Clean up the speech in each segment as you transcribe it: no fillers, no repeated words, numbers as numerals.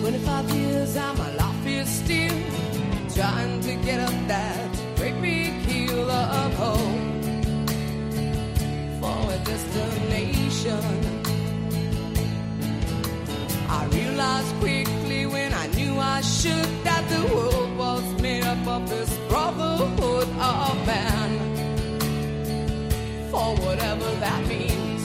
25 years I'm alive here still, trying to get up that great big hill of hope for a destination. I realized quickly when I knew I should that the world was made up of this brotherhood of man, for whatever that means.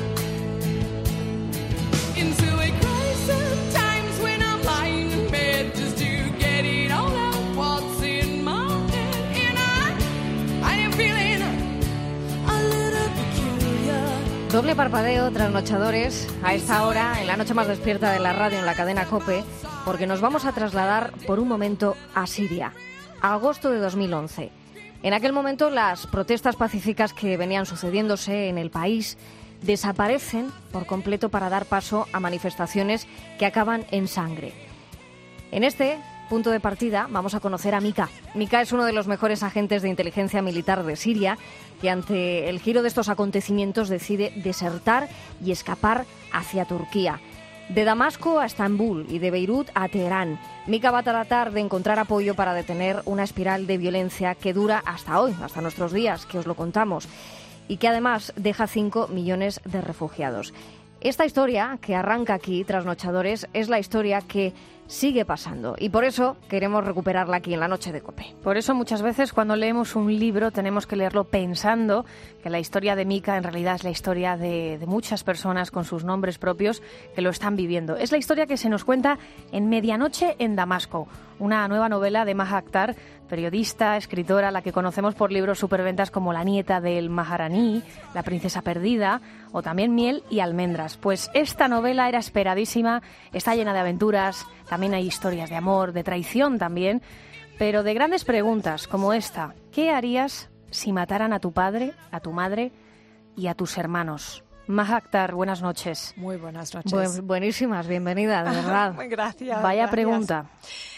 Into a crisis times when I'm lying in bed just to get it all out what's in my head, and I am feeling a little peculiar. Doble parpadeo, trasnochadores, a esta hora, en la noche más despierta de la radio en la cadena COPE, porque nos vamos a trasladar por un momento a Siria, a agosto de 2011. En aquel momento las protestas pacíficas que venían sucediéndose en el país desaparecen por completo para dar paso a manifestaciones que acaban en sangre. En este punto de partida vamos a conocer a Mika. Mika es uno de los mejores agentes de inteligencia militar de Siria que ante el giro de estos acontecimientos decide desertar y escapar hacia Turquía. De Damasco a Estambul y de Beirut a Teherán, Mika va a tratar de encontrar apoyo para detener una espiral de violencia que dura hasta hoy, hasta nuestros días, que os lo contamos, y que además deja 5 millones de refugiados. Esta historia que arranca aquí, Trasnochadores, es la historia que sigue pasando y por eso queremos recuperarla aquí en la noche de COPE. Por eso muchas veces cuando leemos un libro tenemos que leerlo pensando que la historia de Mika en realidad es la historia de muchas personas con sus nombres propios que lo están viviendo. Es la historia que se nos cuenta en Medianoche en Damasco, una nueva novela de Maha Akhtar, periodista, escritora, la que conocemos por libros superventas como La nieta del Maharani, La princesa perdida o también Miel y almendras. Pues esta novela era esperadísima, está llena de aventuras, también hay historias de amor, de traición también, pero de grandes preguntas como esta. ¿Qué harías si mataran a tu padre, a tu madre y a tus hermanos? Maha Akhtar, buenas noches. Muy buenas noches. Buenísimas, bienvenida, de verdad. Gracias. Vaya pregunta.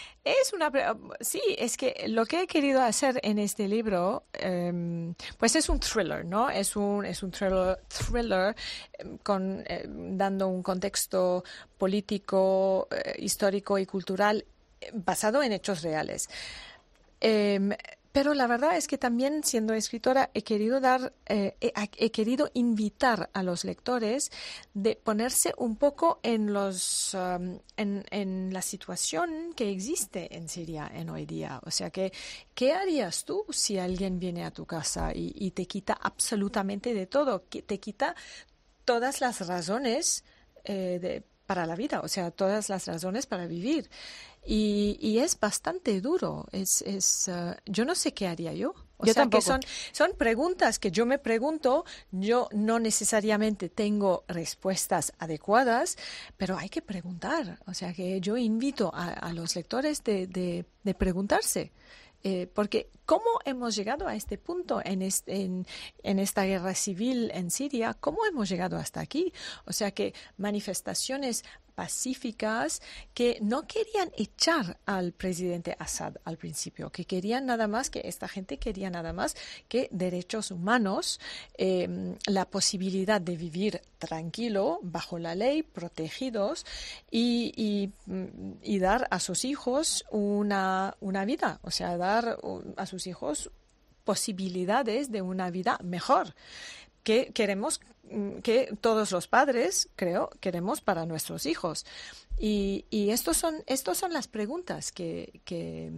Sí, es que lo que he querido hacer en este libro, pues es un thriller, ¿no? Es un thriller con, dando un contexto político, histórico y cultural basado en hechos reales. Pero la verdad es que también, siendo escritora, he querido invitar a los lectores de ponerse un poco en la situación que existe en Siria en hoy día. O sea, ¿qué harías tú si alguien viene a tu casa y te quita absolutamente de todo? Que te quita todas las razones para la vida, o sea, todas las razones para vivir. Y es bastante duro. Yo no sé qué haría yo. Yo tampoco. Que son preguntas que yo me pregunto. Yo no necesariamente tengo respuestas adecuadas, pero hay que preguntar. O sea, que yo invito a los lectores de preguntarse. Porque ¿cómo hemos llegado a este punto en esta guerra civil en Siria? ¿Cómo hemos llegado hasta aquí? O sea, que manifestaciones pacíficas que no querían echar al presidente Assad al principio, que esta gente quería nada más que derechos humanos, la posibilidad de vivir tranquilo, bajo la ley, protegidos y dar a sus hijos una vida, o sea, dar a sus hijos posibilidades de una vida mejor. Que queremos, que todos los padres, creo, queremos para nuestros hijos. Y estos son las preguntas que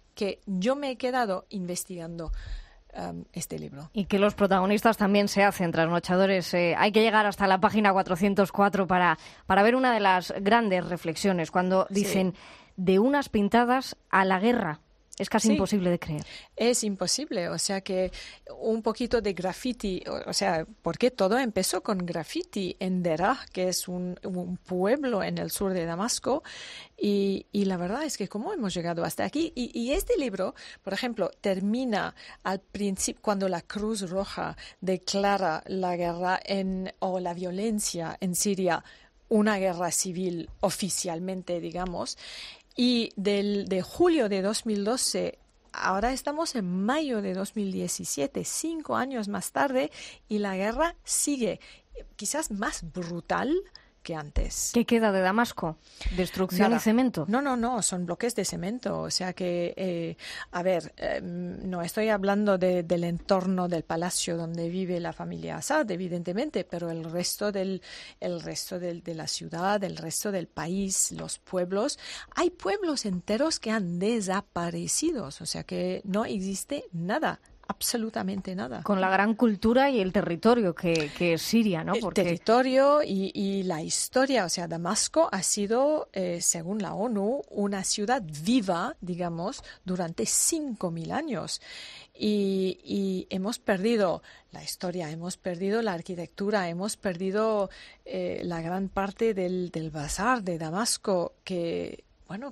yo me he quedado investigando este libro. Y que los protagonistas también se hacen, trasnochadores. Hay que llegar hasta la página 404 para ver una de las grandes reflexiones, cuando dicen de unas pintadas a la guerra. Es casi imposible de creer. Es imposible, o sea que un poquito de graffiti, o sea, porque todo empezó con graffiti en Deraa, que es un pueblo en el sur de Damasco, y la verdad es que cómo hemos llegado hasta aquí. Y este libro, por ejemplo, termina al principio, cuando la Cruz Roja declara la guerra o la violencia en Siria, una guerra civil oficialmente, digamos. Y de julio de 2012, ahora estamos en mayo de 2017, 5 años más tarde, y la guerra sigue, quizás más brutal que antes. ¿Qué queda de Damasco? ¿Destrucción Nada. y cemento? No, son bloques de cemento. O sea que, no estoy hablando del entorno del palacio donde vive la familia Assad, evidentemente, pero el resto de la ciudad, el resto del país, los pueblos. Hay pueblos enteros que han desaparecido. O sea que no existe nada. Absolutamente nada. Con la gran cultura y el territorio que es Siria, ¿no? El territorio y la historia, o sea, Damasco ha sido, según la ONU, una ciudad viva, digamos, durante 5.000 años. Y hemos perdido la historia, hemos perdido la arquitectura, hemos perdido la gran parte del bazar de Damasco que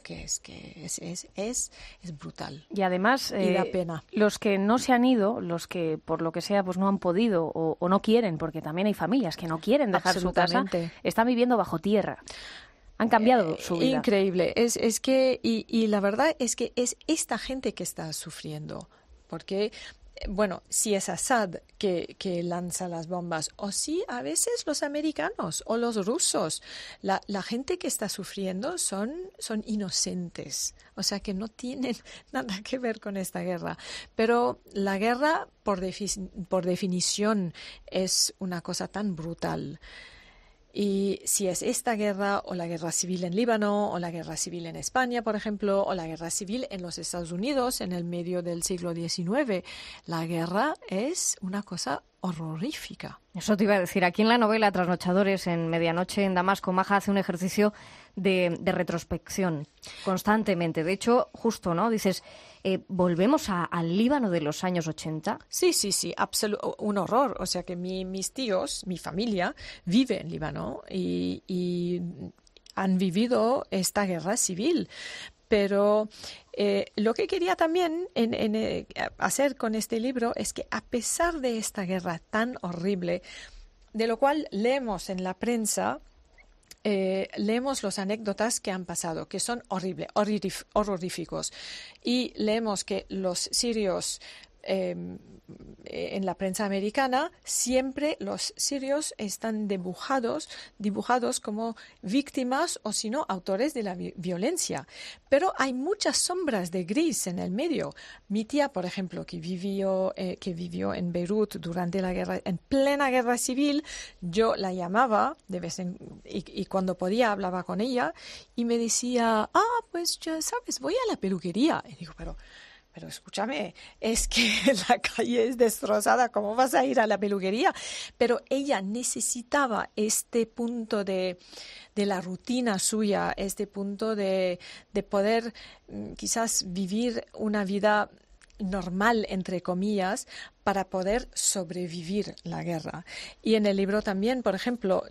es brutal. Y además, Y da pena. los que no se han ido, los que por lo que sea pues no han podido o no quieren, porque también hay familias que no quieren dejar su casa, Absolutamente. están viviendo bajo tierra. Han cambiado su vida. Increíble. Es que, y la verdad es que es esta gente que está sufriendo. Porque, bueno, si es Assad que lanza las bombas, o si a veces los americanos o los rusos, la gente que está sufriendo son inocentes, o sea que no tienen nada que ver con esta guerra. Pero la guerra, por definición, es una cosa tan brutal. Y si es esta guerra o la guerra civil en Líbano o la guerra civil en España, por ejemplo, o la guerra civil en los Estados Unidos en el medio del siglo XIX, la guerra es una cosa horrorífica. Eso te iba a decir. Aquí en la novela Trasnochadores, en Medianoche en Damasco, Maja hace un ejercicio de retrospección constantemente. De hecho, justo, ¿no? Dices, ¿volvemos al Líbano de los años 80? Sí, un horror. O sea que mis tíos, mi familia, vive en Líbano y han vivido esta guerra civil. Pero lo que quería también hacer con este libro es que, a pesar de esta guerra tan horrible, de lo cual leemos en la prensa, leemos las anécdotas que han pasado, que son horroríficos. Y leemos que los sirios, en la prensa americana, siempre los sirios están dibujados como víctimas o, si no, autores de la violencia. Pero hay muchas sombras de gris en el medio. Mi tía, por ejemplo, que vivió en Beirut durante la guerra, en plena guerra civil, yo la llamaba de vez en y cuando podía hablaba con ella y me decía, pues ya sabes, voy a la peluquería. Y digo, pero escúchame, es que la calle es destrozada, ¿cómo vas a ir a la peluquería? Pero ella necesitaba este punto de la rutina suya, este punto de poder quizás vivir una vida normal, entre comillas, para poder sobrevivir la guerra. Y en el libro también, por ejemplo,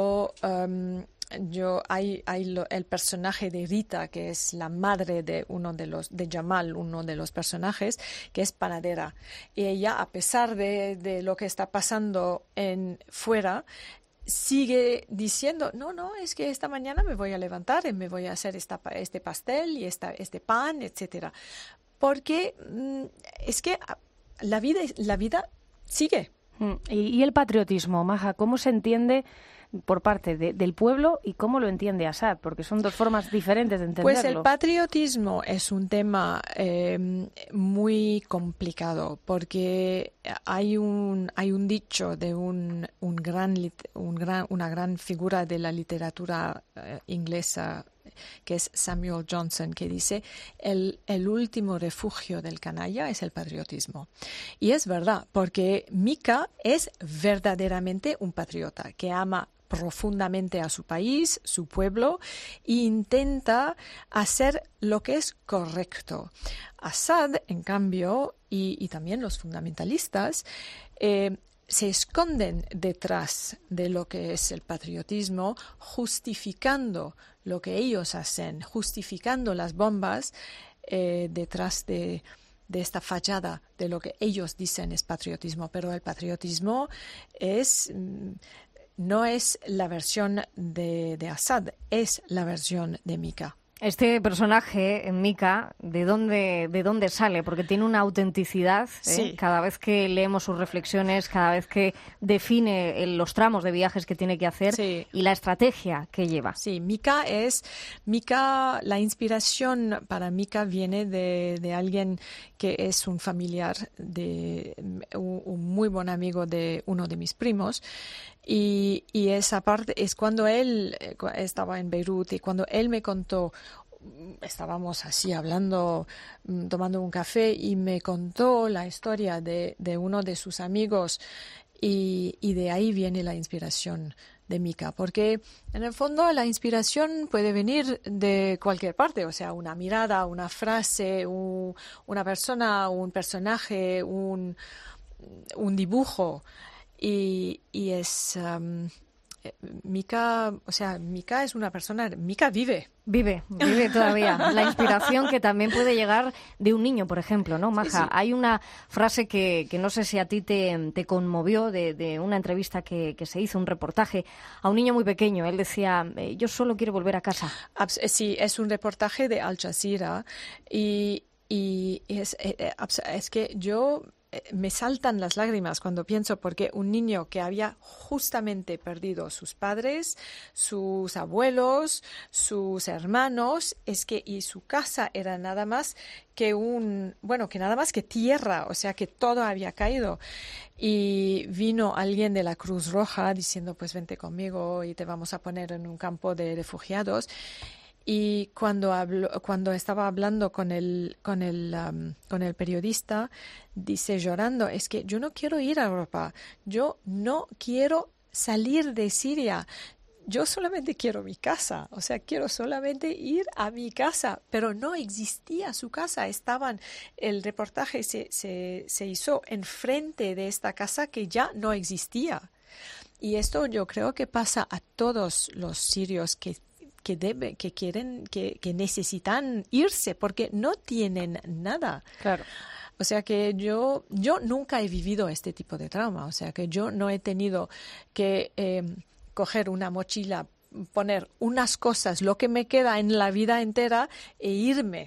hay el personaje de Rita, que es la madre de Jamal, uno de los personajes, que es panadera. Y ella, a pesar de lo que está pasando fuera, sigue diciendo, no, es que esta mañana me voy a levantar y me voy a hacer este pastel y este pan, etcétera. Porque es que la vida sigue. ¿Y el patriotismo, Maja, cómo se entiende por parte del pueblo y cómo lo entiende Assad? Porque son dos formas diferentes de entenderlo. Pues el patriotismo es un tema muy complicado, porque hay un dicho de una gran figura de la literatura inglesa, que es Samuel Johnson, que dice el último refugio del canalla es el patriotismo. Y es verdad, porque Mika es verdaderamente un patriota que ama profundamente a su país, su pueblo, e intenta hacer lo que es correcto. Assad, en cambio, y también los fundamentalistas, se esconden detrás de lo que es el patriotismo, justificando lo que ellos hacen, justificando las bombas detrás de esta fachada de lo que ellos dicen es patriotismo. Pero el patriotismo no es la versión de Assad, es la versión de Mika. Este personaje, Mika, ¿de dónde sale? Porque tiene una autenticidad, Sí. Cada vez que leemos sus reflexiones, cada vez que define los tramos de viajes que tiene que hacer Sí. y la estrategia que lleva. Sí, la inspiración para Mika viene de alguien que es un familiar de un muy buen amigo de uno de mis primos. Y esa parte es cuando él estaba en Beirut y cuando él me contó, estábamos así hablando, tomando un café y me contó la historia de uno de sus amigos y de ahí viene la inspiración de Mika, porque en el fondo la inspiración puede venir de cualquier parte, o sea, una mirada, una frase, una persona, un personaje, un dibujo. Y es Mika, o sea, Mika es una persona, Mika vive. Vive todavía. La inspiración que también puede llegar de un niño, por ejemplo, ¿no, Maja? Sí. Hay una frase que no sé si a ti te conmovió de una entrevista que se hizo, un reportaje a un niño muy pequeño. Él decía, yo solo quiero volver a casa. Sí, es un reportaje de Al Jazeera y es que yo me saltan las lágrimas cuando pienso, porque un niño que había justamente perdido sus padres, sus abuelos, sus hermanos, y su casa era nada más que tierra, o sea que todo había caído. Y vino alguien de la Cruz Roja diciendo, pues vente conmigo y te vamos a poner en un campo de refugiados. Y cuando estaba hablando con el periodista, dice llorando, es que yo no quiero ir a Europa, yo no quiero salir de Siria, yo solamente quiero mi casa, o sea, quiero solamente ir a mi casa, pero no existía su casa, el reportaje se hizo enfrente de esta casa que ya no existía. Y esto yo creo que pasa a todos los sirios que necesitan irse porque no tienen nada. Claro. O sea que yo nunca he vivido este tipo de trauma. O sea que yo no he tenido que coger una mochila, poner unas cosas, lo que me queda en la vida entera e irme.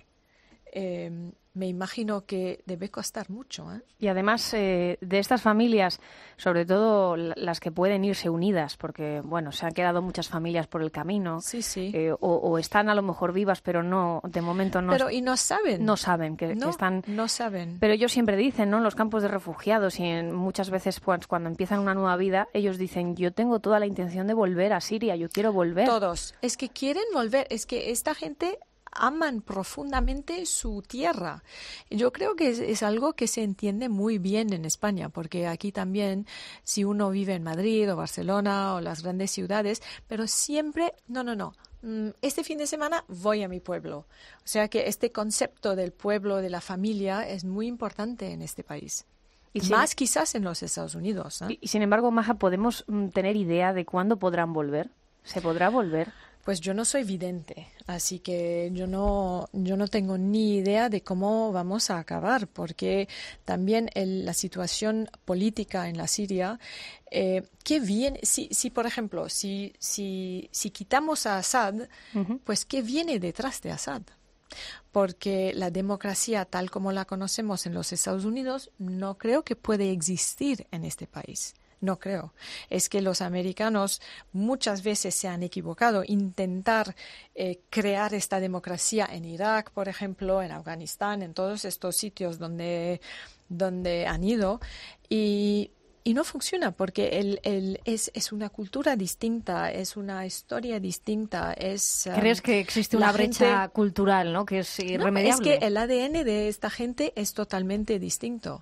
Me imagino que debe costar mucho, ¿eh? Y además de estas familias, sobre todo las que pueden irse unidas, porque bueno, se han quedado muchas familias por el camino, Sí. o están a lo mejor vivas, pero no, de momento no. Pero y no saben. No saben que están. No saben. Pero ellos siempre dicen, ¿no? En los campos de refugiados y muchas veces pues, cuando empiezan una nueva vida, ellos dicen, yo tengo toda la intención de volver a Siria, yo quiero volver. Todos. Es que quieren volver. Es que esta gente aman profundamente su tierra. Yo creo que es algo que se entiende muy bien en España, porque aquí también, si uno vive en Madrid o Barcelona o las grandes ciudades, pero siempre, no. Este fin de semana voy a mi pueblo. O sea que este concepto del pueblo, de la familia, es muy importante en este país. Y más quizás en los Estados Unidos, ¿eh? Y sin embargo, Maja, ¿podemos tener idea de cuándo podrán volver? ¿Se podrá volver? Pues yo no soy vidente, así que yo no tengo ni idea de cómo vamos a acabar, porque también la situación política en la Siria, ¿qué viene? Si por ejemplo, si quitamos a Assad, pues ¿qué viene detrás de Assad? Porque la democracia tal como la conocemos en los Estados Unidos no creo que puede existir en este país. No creo. Es que los americanos muchas veces se han equivocado. Intentar crear esta democracia en Irak, por ejemplo, en Afganistán, en todos estos sitios donde han ido y no funciona porque es una cultura distinta, es una historia distinta. ¿Crees que existe una brecha cultural, ¿no? Que es irremediable? No, es que el ADN de esta gente es totalmente distinto.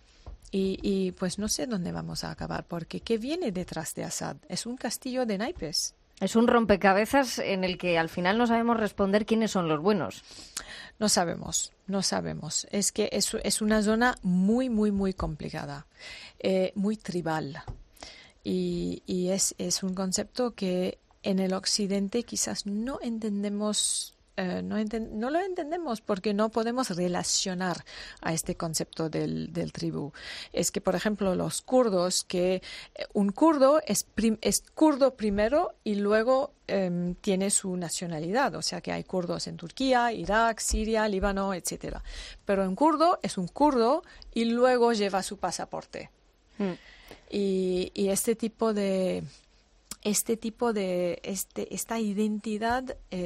Y pues no sé dónde vamos a acabar, porque ¿qué viene detrás de Assad? Es un castillo de naipes. Es un rompecabezas en el que al final no sabemos responder quiénes son los buenos. No sabemos. Es que es una zona muy, muy, muy complicada, muy tribal. Y es un concepto que en el occidente quizás no entendemos no lo entendemos porque no podemos relacionar a este concepto del tribu. Es que, por ejemplo, los kurdos, que un kurdo es kurdo primero y luego tiene su nacionalidad. O sea que hay kurdos en Turquía, Irak, Siria, Líbano, etcétera. Pero un kurdo es un kurdo y luego lleva su pasaporte. Y esta identidad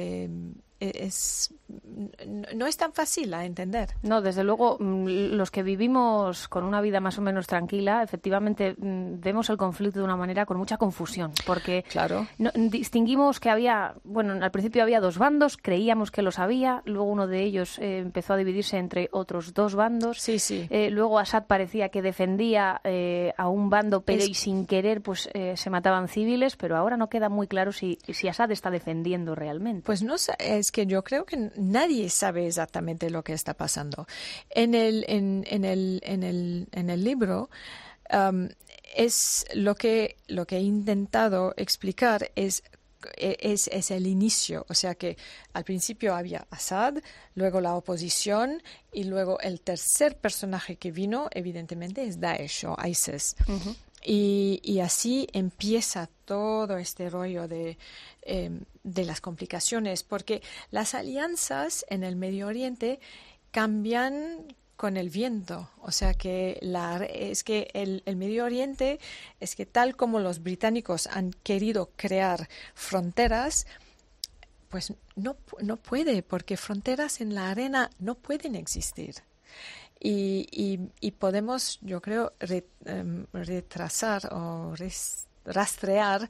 no es tan fácil a entender. No, desde luego, los que vivimos con una vida más o menos tranquila, efectivamente vemos el conflicto de una manera con mucha confusión, porque claro. Distinguimos que al principio había dos bandos, creíamos que los había, luego uno de ellos empezó a dividirse entre otros dos bandos. Sí, sí. Luego Assad parecía que defendía a un bando, pero y sin querer pues se mataban civiles, pero ahora no queda muy claro si Assad está defendiendo realmente. Pues no sé, es que yo creo que nadie sabe exactamente lo que está pasando. En el libro es lo que he intentado explicar es el inicio, o sea que al principio había Assad, luego la oposición y luego el tercer personaje que vino evidentemente es Daesh o ISIS. Uh-huh. Y así empieza todo este rollo de las complicaciones, porque las alianzas en el Medio Oriente cambian con el viento. O sea que el Medio Oriente es que tal como los británicos han querido crear fronteras, pues no puede, porque fronteras en la arena no pueden existir. Y podemos, yo creo, retrasar o rastrear,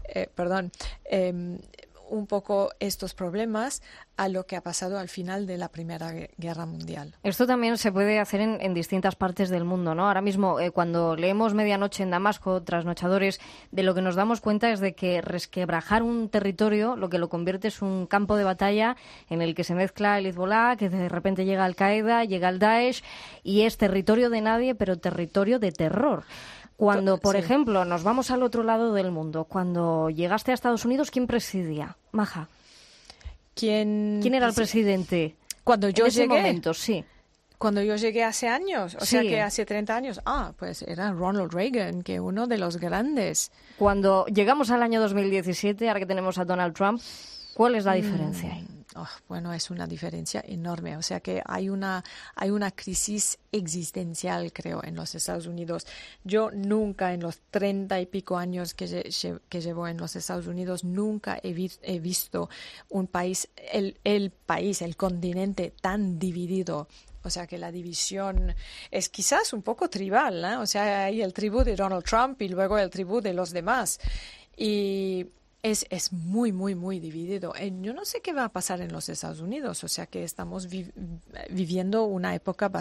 un poco estos problemas a lo que ha pasado al final de la Primera Guerra Mundial. Esto también se puede hacer en distintas partes del mundo, ¿no? Ahora mismo, cuando leemos Medianoche en Damasco, Trasnochadores, de lo que nos damos cuenta es de que resquebrajar un territorio lo que lo convierte es un campo de batalla en el que se mezcla el Hezbollah, que de repente llega Al-Qaeda, llega el Daesh, y es territorio de nadie, pero territorio de terror. Cuando, por ejemplo, nos vamos al otro lado del mundo, cuando llegaste a Estados Unidos, ¿quién presidía? Maja. ¿Quién era el presidente? Cuando yo llegué. En ese momento, sí. Cuando yo llegué hace años, o sea que hace 30 años. Pues era Ronald Reagan, que uno de los grandes. Cuando llegamos al año 2017, ahora que tenemos a Donald Trump, ¿cuál es la diferencia ahí? Bueno, es una diferencia enorme. O sea que hay una crisis existencial, creo, en los Estados Unidos. Yo nunca, en los 30 y pico años que llevo en los Estados Unidos, nunca he visto un país, el continente tan dividido. O sea que la división es quizás un poco tribal, ¿no? O sea, hay el tribu de Donald Trump y luego el tribu de los demás. Y es muy, muy, muy dividido. Yo no sé qué va a pasar en los Estados Unidos. O sea que estamos viviendo una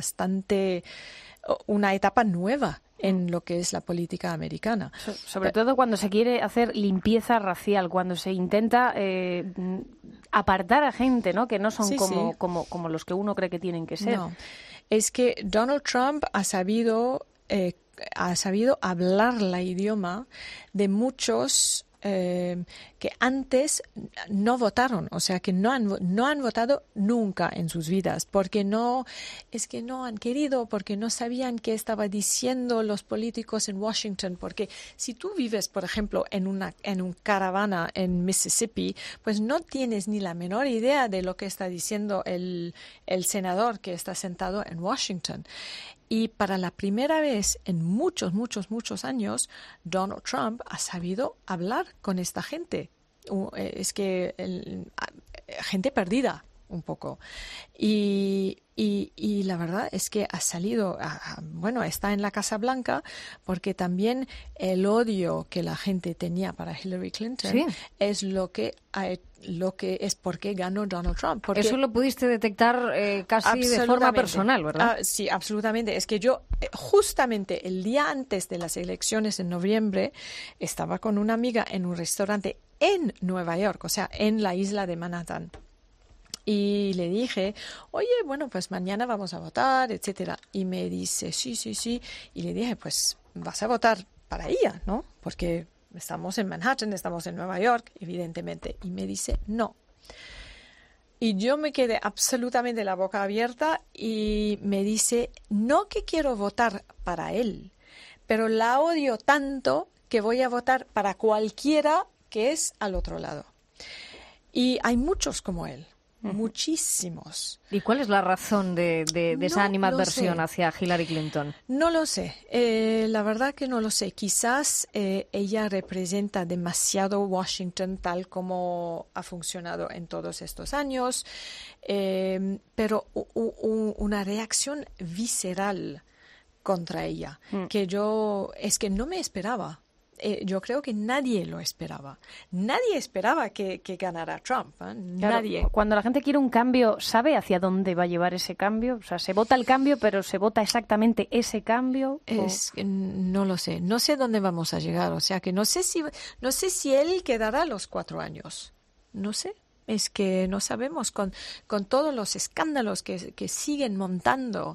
etapa nueva en lo que es la política americana. Sobre todo cuando se quiere hacer limpieza racial, cuando se intenta apartar a gente, ¿no? Que no son como los que uno cree que tienen que ser. No. Es que Donald Trump ha sabido hablar la idioma de muchos que antes no votaron, o sea que no han votado nunca en sus vidas, porque no han querido, porque no sabían qué estaba diciendo los políticos en Washington, porque si tú vives, por ejemplo, en una caravana en Mississippi, pues no tienes ni la menor idea de lo que está diciendo el senador que está sentado en Washington. Y para la primera vez en muchos, muchos, muchos años, Donald Trump ha sabido hablar con esta gente. Es que gente perdida un poco. Y la verdad es que ha salido, está en la Casa Blanca, porque también el odio que la gente tenía para Hillary Clinton es lo que es porque ganó Donald Trump. Porque eso lo pudiste detectar casi de forma personal, ¿verdad? Sí, absolutamente. Es que yo justamente el día antes de las elecciones en noviembre estaba con una amiga en un restaurante en Nueva York, o sea, en la isla de Manhattan. Y le dije, oye, bueno, pues mañana vamos a votar, etcétera. Y me dice, sí. Y le dije, pues vas a votar para ella, ¿no? Porque estamos en Manhattan, estamos en Nueva York, evidentemente. Y me dice, no. Y yo me quedé absolutamente la boca abierta y me dice, no que quiero votar para él, pero la odio tanto que voy a votar para cualquiera que es al otro lado. Y hay muchos como él, muchísimos. ¿Y cuál es la razón de esa No animadversión lo sé. hacia Hillary Clinton? No lo sé, la verdad que no lo sé. Quizás ella representa demasiado Washington tal como ha funcionado en todos estos años, pero una reacción visceral contra ella, que es que no me esperaba. Yo creo que nadie lo esperaba. Nadie esperaba que ganara Trump. ¿Eh? Claro, Nadie. cuando la gente quiere un cambio, ¿sabe hacia dónde va a llevar ese cambio? O sea, ¿se vota el cambio, pero se vota exactamente ese cambio? No lo sé. No sé dónde vamos a llegar. O sea, que no sé si él quedará los 4 años. No sé. Es que no sabemos con todos los escándalos que siguen montando.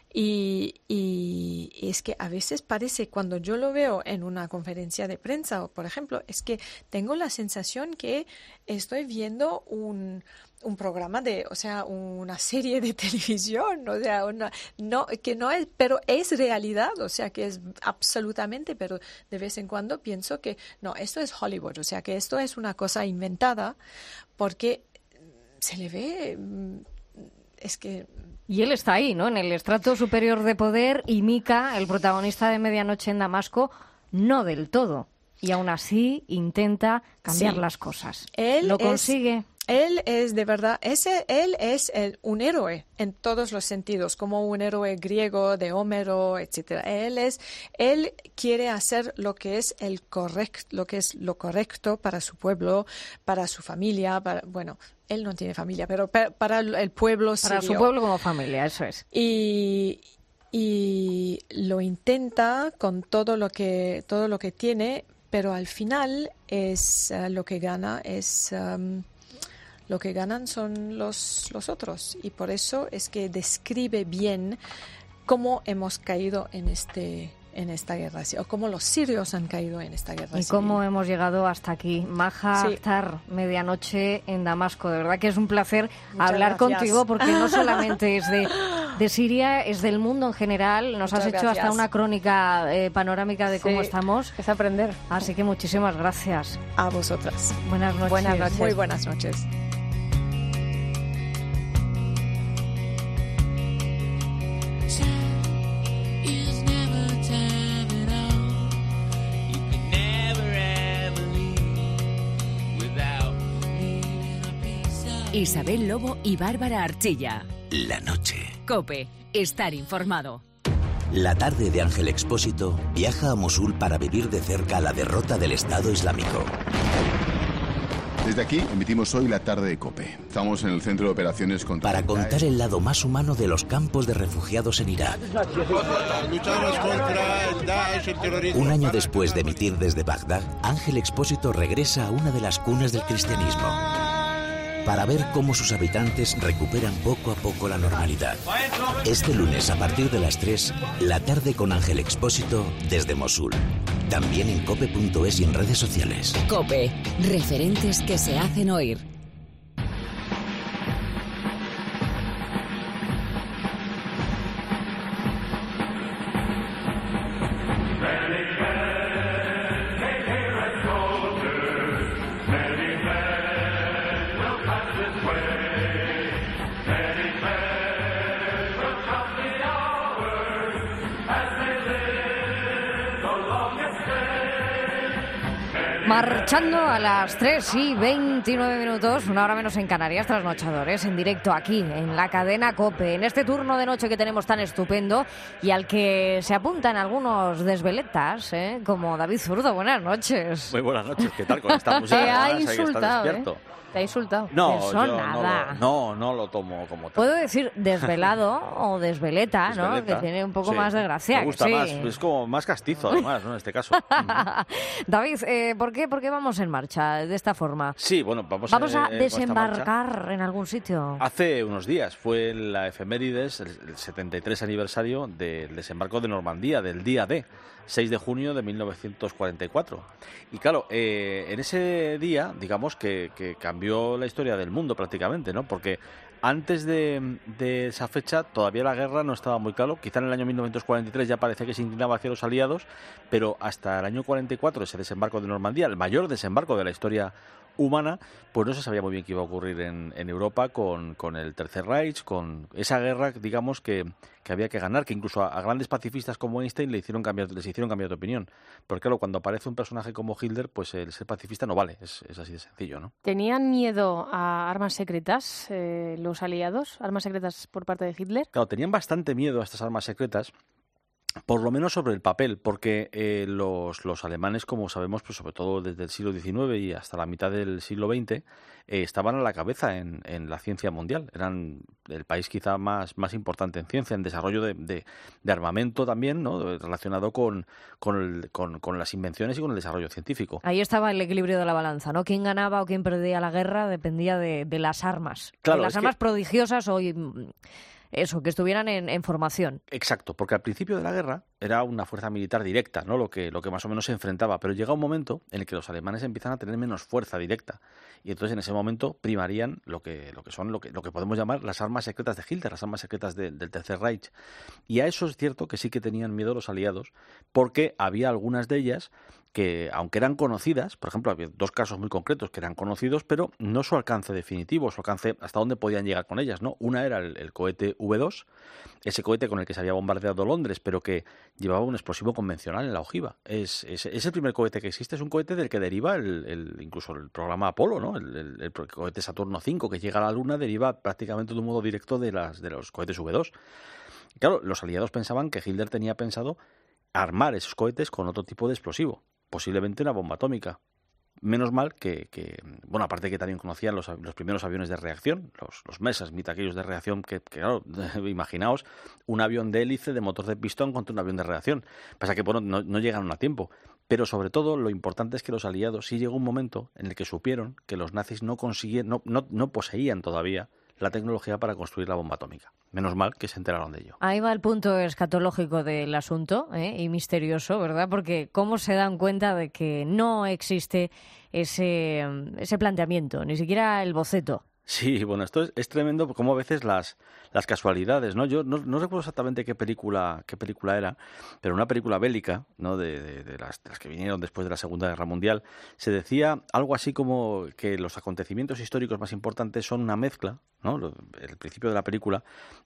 Y es que a veces parece, cuando yo lo veo en una conferencia de prensa, o por ejemplo, es que tengo la sensación que estoy viendo un programa o sea, una serie de televisión, o sea, que no es, pero es realidad, o sea, que es absolutamente, pero de vez en cuando pienso que no, esto es Hollywood, o sea, que esto es una cosa inventada, porque se le ve, es que... Y él está ahí, ¿no? En el estrato superior de poder, y Mika, el protagonista de Medianoche en Damasco, no del todo. Y aún así intenta cambiar las cosas. ¿Lo consigue? Él es de verdad, él es un héroe en todos los sentidos, como un héroe griego de Homero, etcétera. Él quiere hacer lo que es lo correcto para su pueblo, para su familia, bueno, él no tiene familia, pero para el pueblo sirio. Para su pueblo como familia, eso es. Y lo intenta con todo lo que tiene, pero al final es lo que gana es lo que ganan son los otros, y por eso es que describe bien cómo hemos caído en esta guerra, o cómo los sirios han caído en esta guerra. Y cómo hemos llegado hasta aquí. Maja Akhtar, Medianoche en Damasco. De verdad que es un placer hablar contigo, porque no solamente es de Siria, es del mundo en general. Nos has hecho hasta una crónica panorámica de cómo estamos. Es aprender. Así que muchísimas gracias. A vosotras. Buenas noches. Buenas noches. Muy buenas noches. Isabel Lobo y Bárbara Archilla. La noche. COPE. Estar informado. La tarde de Ángel Expósito viaja a Mosul para vivir de cerca la derrota del Estado Islámico. Desde aquí emitimos hoy la tarde de COPE. Estamos en el centro de operaciones contra... Para contar el lado más humano de los campos de refugiados en Irak. Luchamos contra el Daesh, el terrorismo. Un año después de emitir desde Bagdad, Ángel Expósito regresa a una de las cunas del cristianismo, para ver cómo sus habitantes recuperan poco a poco la normalidad. Este lunes, a partir de las 3, la tarde con Ángel Expósito desde Mosul. También en cope.es y en redes sociales. COPE. Referentes que se hacen oír. Marchando a las 3:29, una hora menos en Canarias, trasnochadores, en directo aquí, en la cadena COPE, en este turno de noche que tenemos tan estupendo y al que se apuntan algunos desveletas, como David Zurdo. Buenas noches. Muy buenas noches, ¿qué tal con esta música? Te ha Hay que estar insultado, despierto. Te ha insultado. No, Eso yo nada. no lo tomo como tal. Puedo decir desvelado o desveleta, ¿no? Desveleta. Que tiene un poco Sí. más de gracia. Me gusta sí. más, es como más castizo además, ¿no? En este caso. David, ¿por qué por qué vamos en marcha de esta forma? Sí, bueno, vamos a con esta marcha. desembarcar en algún sitio. Hace unos días fue la efemérides, el 73 aniversario del desembarco de Normandía, del día D, 6 de junio de 1944. Y claro, en ese día, digamos que cambió la historia del mundo prácticamente, ¿no? Porque antes de esa fecha todavía la guerra no estaba muy claro. Quizá en el año 1943 ya parecía que se inclinaba hacia los aliados, pero hasta el año 44, ese desembarco de Normandía, el mayor desembarco de la historia humana, pues no se sabía muy bien qué iba a ocurrir en Europa con el Tercer Reich, con esa guerra, digamos, que había que ganar, que incluso a grandes pacifistas como Einstein les hicieron cambiar de opinión. Porque claro, cuando aparece un personaje como Hitler, pues el ser pacifista no vale, es así de sencillo, ¿no? ¿Tenían miedo a armas secretas los aliados? ¿Armas secretas por parte de Hitler? Claro, tenían bastante miedo a estas armas secretas, por lo menos sobre el papel, porque los alemanes, como sabemos, pues sobre todo desde el siglo XIX y hasta la mitad del siglo XX, estaban a la cabeza en la ciencia mundial. Eran el país quizá más importante en ciencia, en desarrollo de armamento también, ¿no? Relacionado con las invenciones y con el desarrollo científico. Ahí estaba el equilibrio de la balanza, ¿no? Quién ganaba o quién perdía la guerra dependía de las armas. Claro, de las armas prodigiosas o... Eso, que estuvieran en formación. Exacto, porque al principio de la guerra era una fuerza militar directa, ¿no? Lo que más o menos se enfrentaba, pero llega un momento en el que los alemanes empiezan a tener menos fuerza directa y entonces en ese momento primarían lo que podemos llamar las armas secretas de Hitler, las armas secretas del Tercer Reich. Y a eso es cierto que sí que tenían miedo los aliados, porque había algunas de ellas que, aunque eran conocidas, por ejemplo, había dos casos muy concretos que eran conocidos, pero no su alcance definitivo, su alcance hasta dónde podían llegar con ellas, ¿no? Una era el cohete V2, ese cohete con el que se había bombardeado Londres, pero que llevaba un explosivo convencional en la ojiva. Es el primer cohete que existe, es un cohete del que deriva incluso el programa Apolo, ¿no? El cohete Saturno V que llega a la Luna deriva prácticamente de un modo directo de los cohetes V2. Y claro, los aliados pensaban que Hitler tenía pensado armar esos cohetes con otro tipo de explosivo, posiblemente una bomba atómica. Menos mal que bueno, aparte que también conocían los primeros aviones de reacción, los Messerschmitt, aquellos de reacción que claro, imaginaos un avión de hélice de motor de pistón contra un avión de reacción. Pasa que bueno, no llegaron a tiempo. Pero sobre todo lo importante es que los aliados sí llegó un momento en el que supieron que los nazis no poseían todavía la tecnología para construir la bomba atómica. Menos mal que se enteraron de ello. Ahí va el punto escatológico del asunto, y misterioso, ¿verdad? Porque cómo se dan cuenta de que no existe ese planteamiento, ni siquiera el boceto. Sí, bueno, esto es tremendo, como a veces las casualidades, ¿no? Yo no recuerdo exactamente qué película era, pero una película bélica, ¿no? de las que vinieron después de la Segunda Guerra Mundial, se decía algo así como que los acontecimientos históricos más importantes son una mezcla, ¿no? El principio de la película,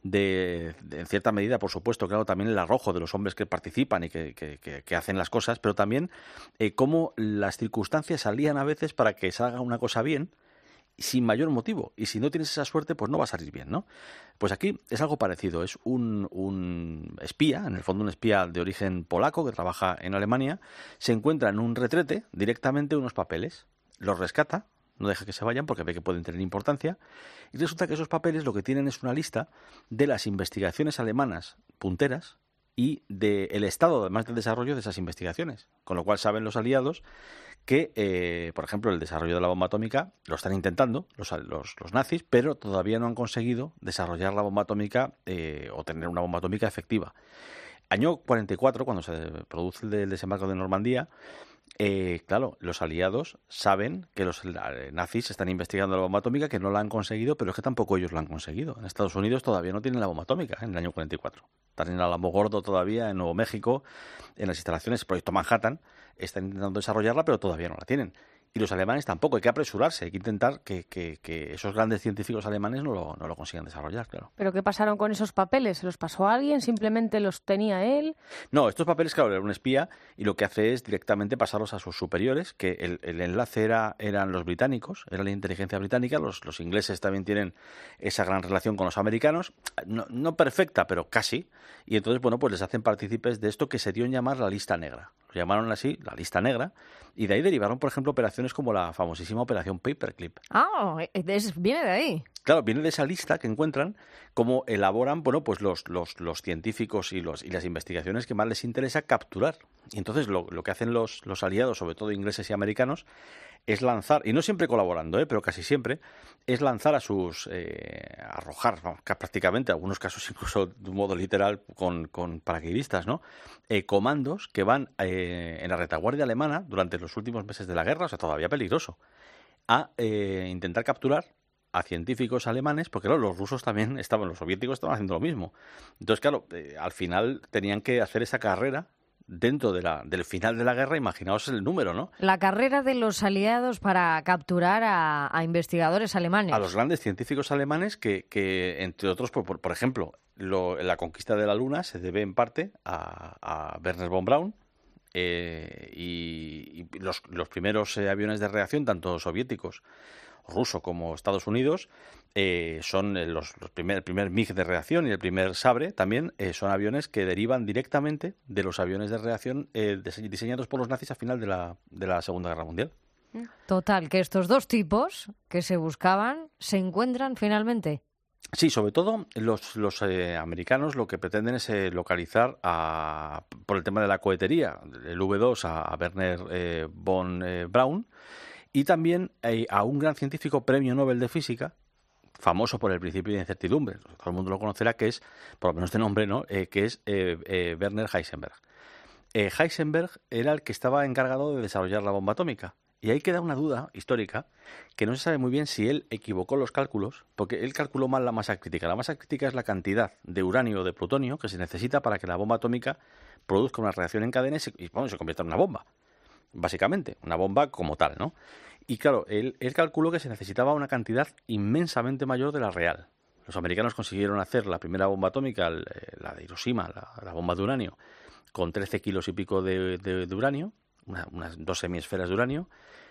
en cierta medida, por supuesto, claro, también el arrojo de los hombres que participan y que hacen las cosas, pero también cómo las circunstancias salían a veces para que salga una cosa bien, sin mayor motivo, y si no tienes esa suerte pues no va a salir bien, ¿no? Pues aquí es algo parecido, es un espía, en el fondo un espía de origen polaco que trabaja en Alemania, se encuentra en un retrete directamente unos papeles, los rescata, no deja que se vayan porque ve que pueden tener importancia, y resulta que esos papeles lo que tienen es una lista de las investigaciones alemanas punteras y del estado, además del desarrollo de esas investigaciones, con lo cual saben los aliados que, por ejemplo, el desarrollo de la bomba atómica lo están intentando los nazis, pero todavía no han conseguido desarrollar la bomba atómica o tener una bomba atómica efectiva. Año 44, cuando se produce el desembarco de Normandía, claro, los aliados saben que los nazis están investigando la bomba atómica, que no la han conseguido, pero es que tampoco ellos la han conseguido. En Estados Unidos todavía no tienen la bomba atómica en el año 44. Están en Alamogordo todavía, en Nuevo México, en las instalaciones Proyecto Manhattan, están intentando desarrollarla, pero todavía no la tienen. Y los alemanes tampoco, hay que apresurarse, hay que intentar que esos grandes científicos alemanes no lo consigan desarrollar, claro. ¿Pero qué pasaron con esos papeles? ¿Se los pasó a alguien? ¿Simplemente los tenía él? No, estos papeles, claro, era un espía y lo que hace es directamente pasarlos a sus superiores, que el enlace eran los británicos, era la inteligencia británica, los ingleses también tienen esa gran relación con los americanos, no perfecta, pero casi, y entonces, bueno, pues les hacen partícipes de esto que se dio en llamar la lista negra. lo llamaron así, la lista negra, y de ahí derivaron, por ejemplo, operaciones como la famosísima operación Paperclip. Ah, viene de ahí. Claro, viene de esa lista que encuentran cómo elaboran, bueno, pues los científicos y las investigaciones que más les interesa capturar. Y entonces lo que hacen los aliados, sobre todo ingleses y americanos, es lanzar, y no siempre colaborando, pero casi siempre, es lanzar arrojar, prácticamente, en algunos casos incluso de un modo literal, con paracaidistas, ¿no? Comandos que van en la retaguardia alemana durante los últimos meses de la guerra, o sea, todavía peligroso, a intentar capturar a científicos alemanes, porque claro, los rusos también los soviéticos estaban haciendo lo mismo. Entonces, claro, al final tenían que hacer esa carrera dentro del final de la guerra. Imaginaos el número, ¿no? La carrera de los aliados para capturar a investigadores alemanes. A los grandes científicos alemanes que entre otros, por ejemplo, la conquista de la Luna se debe en parte a Wernher von Braun, y los primeros aviones de reacción, tanto soviéticos, ruso como Estados Unidos, son el primer MiG de reacción y el primer Sabre también, son aviones que derivan directamente de los aviones de reacción diseñados por los nazis a final de la Segunda Guerra Mundial. Total, que estos dos tipos que se buscaban se encuentran finalmente. Sí, sobre todo los americanos lo que pretenden es localizar por el tema de la cohetería, el V2 a Wernher von Braun, y también a un gran científico premio Nobel de Física, famoso por el principio de incertidumbre, todo el mundo lo conocerá, que es, por lo menos de nombre, ¿no? Que es Werner Heisenberg. Heisenberg era el que estaba encargado de desarrollar la bomba atómica. Y ahí queda una duda histórica, que no se sabe muy bien si él equivocó los cálculos, porque él calculó mal la masa crítica. La masa crítica es la cantidad de uranio o de plutonio que se necesita para que la bomba atómica produzca una reacción en cadena y se convierta en una bomba. Básicamente, una bomba como tal, ¿no? Y claro, él calculó que se necesitaba una cantidad inmensamente mayor de la real. Los americanos consiguieron hacer la primera bomba atómica, la de Hiroshima, la bomba de uranio, con 13 kilos y pico de uranio, unas 2 semiesferas de uranio,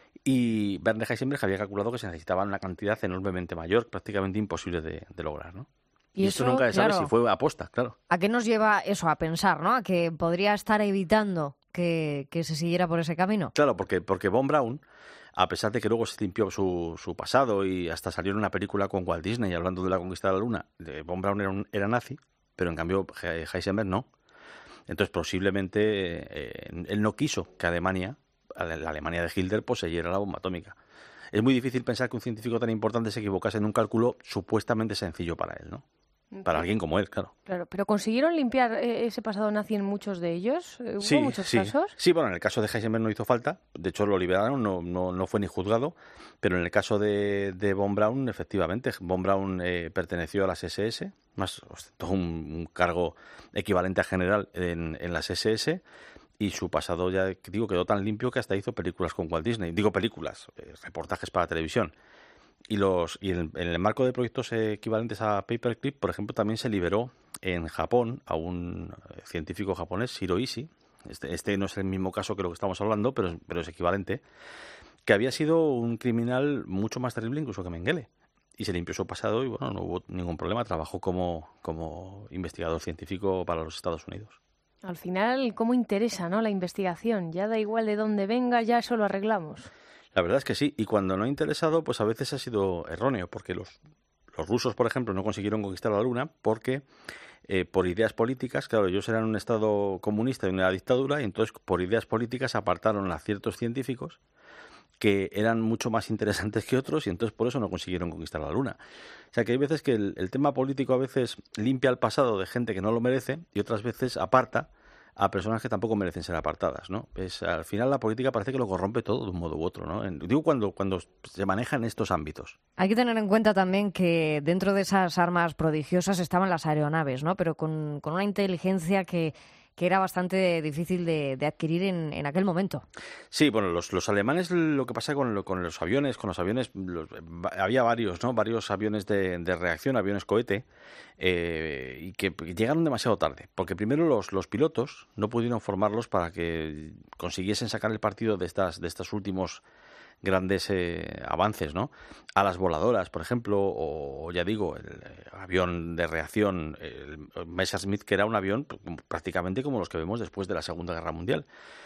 y Werner Heisenberg había calculado que se necesitaba una cantidad enormemente mayor, prácticamente imposible de lograr, ¿no? Y esto nunca se sabe si fue aposta, claro. ¿A qué nos lleva eso? A pensar, ¿no? A que podría estar evitando que se siguiera por ese camino. Claro, porque von Braun, a pesar de que luego se limpió su pasado y hasta salió en una película con Walt Disney hablando de la conquista de la Luna, von Braun era nazi, pero en cambio Heisenberg no. Entonces posiblemente él no quiso que la Alemania de Hitler poseyera la bomba atómica. Es muy difícil pensar que un científico tan importante se equivocase en un cálculo supuestamente sencillo para él, ¿no? Para alguien como él, claro. Claro, pero ¿consiguieron limpiar ese pasado nazi en muchos de ellos? ¿Hubo muchos casos? Sí, bueno, en el caso de Heisenberg no hizo falta. De hecho, lo liberaron, no fue ni juzgado. Pero en el caso de von Braun, efectivamente, von Braun perteneció a las SS, más ostentó un cargo equivalente a general en las SS, y su pasado, ya digo, quedó tan limpio que hasta hizo películas con Walt Disney. Digo películas, reportajes para televisión. Y en el marco de proyectos equivalentes a Paperclip, por ejemplo, también se liberó en Japón a un científico japonés, Shiro Ishii. Este no es el mismo caso que lo que estamos hablando, pero es equivalente, que había sido un criminal mucho más terrible incluso que Mengele. Y se limpió su pasado y bueno, no hubo ningún problema. Trabajó como investigador científico para los Estados Unidos. Al final, ¿cómo interesa, no, la investigación? Ya da igual de dónde venga, ya eso lo arreglamos. La verdad es que sí, y cuando no ha interesado, pues a veces ha sido erróneo, porque los rusos, por ejemplo, no consiguieron conquistar la Luna porque por ideas políticas, claro, ellos eran un Estado comunista y una dictadura, y entonces por ideas políticas apartaron a ciertos científicos que eran mucho más interesantes que otros y entonces por eso no consiguieron conquistar la Luna. O sea que hay veces que el tema político a veces limpia el pasado de gente que no lo merece y otras veces aparta a personas que tampoco merecen ser apartadas, ¿no? Al final la política parece que lo corrompe todo de un modo u otro, ¿no? Digo cuando se maneja en estos ámbitos. Hay que tener en cuenta también que dentro de esas armas prodigiosas estaban las aeronaves, ¿no? Pero con una inteligencia que era bastante difícil de adquirir en aquel momento. Sí, bueno, los alemanes, lo que pasa con los aviones, había varios, ¿no? Varios aviones de reacción, aviones cohete, y que llegaron demasiado tarde, porque primero los pilotos no pudieron formarlos para que consiguiesen sacar el partido de estos últimos grandes avances, ¿no? A las voladoras, por ejemplo, o ya digo, el avión de reacción, el Messerschmitt, que era un avión prácticamente como los que vemos después de la Segunda Guerra Mundial.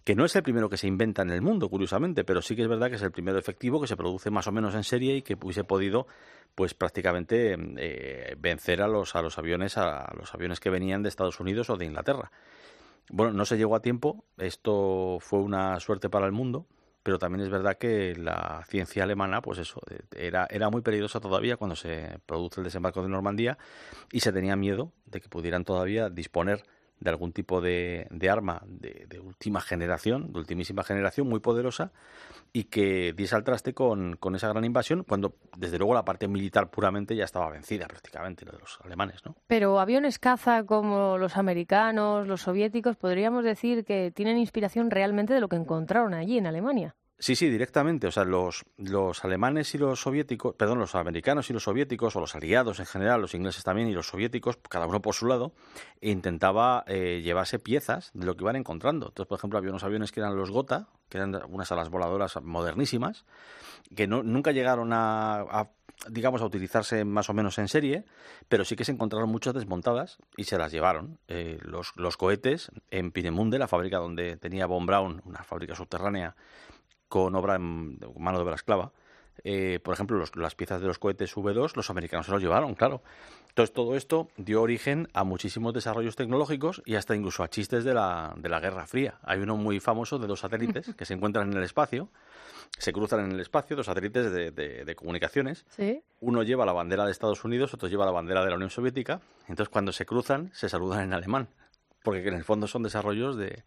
que no es el primero que se inventa en el mundo, curiosamente, pero sí que es verdad que es el primero efectivo que se produce más o menos en serie y que hubiese podido, pues prácticamente vencer a los aviones que venían de Estados Unidos o de Inglaterra. Bueno, no se llegó a tiempo, esto fue una suerte para el mundo, pero también es verdad que la ciencia alemana, pues eso, era muy peligrosa todavía cuando se produce el desembarco de Normandía y se tenía miedo de que pudieran todavía disponer de algún tipo de arma de última generación, de ultimísima generación, muy poderosa, y que diese al traste con esa gran invasión, cuando desde luego la parte militar puramente ya estaba vencida prácticamente, la de los alemanes, ¿no? Pero aviones caza como los americanos, los soviéticos, podríamos decir que tienen inspiración realmente de lo que encontraron allí en Alemania. Sí, directamente. O sea, los alemanes y los soviéticos, perdón, los americanos y los soviéticos, o los aliados en general, los ingleses también y los soviéticos, cada uno por su lado, intentaba llevarse piezas de lo que iban encontrando. Entonces, por ejemplo, había unos aviones que eran los Gotha, que eran unas alas voladoras modernísimas, que nunca llegaron a utilizarse más o menos en serie, pero sí que se encontraron muchas desmontadas y se las llevaron. Los cohetes en Peenemünde, la fábrica donde tenía von Braun, una fábrica subterránea, con obra en mano de obra esclava. Por ejemplo, las piezas de los cohetes V2, los americanos se los llevaron, claro. Entonces, todo esto dio origen a muchísimos desarrollos tecnológicos y hasta incluso a chistes de la Guerra Fría. Hay uno muy famoso de 2 satélites que se encuentran en el espacio, se cruzan en el espacio, 2 satélites de comunicaciones. ¿Sí? Uno lleva la bandera de Estados Unidos, otro lleva la bandera de la Unión Soviética. Entonces, cuando se cruzan, se saludan en alemán, porque en el fondo son desarrollos de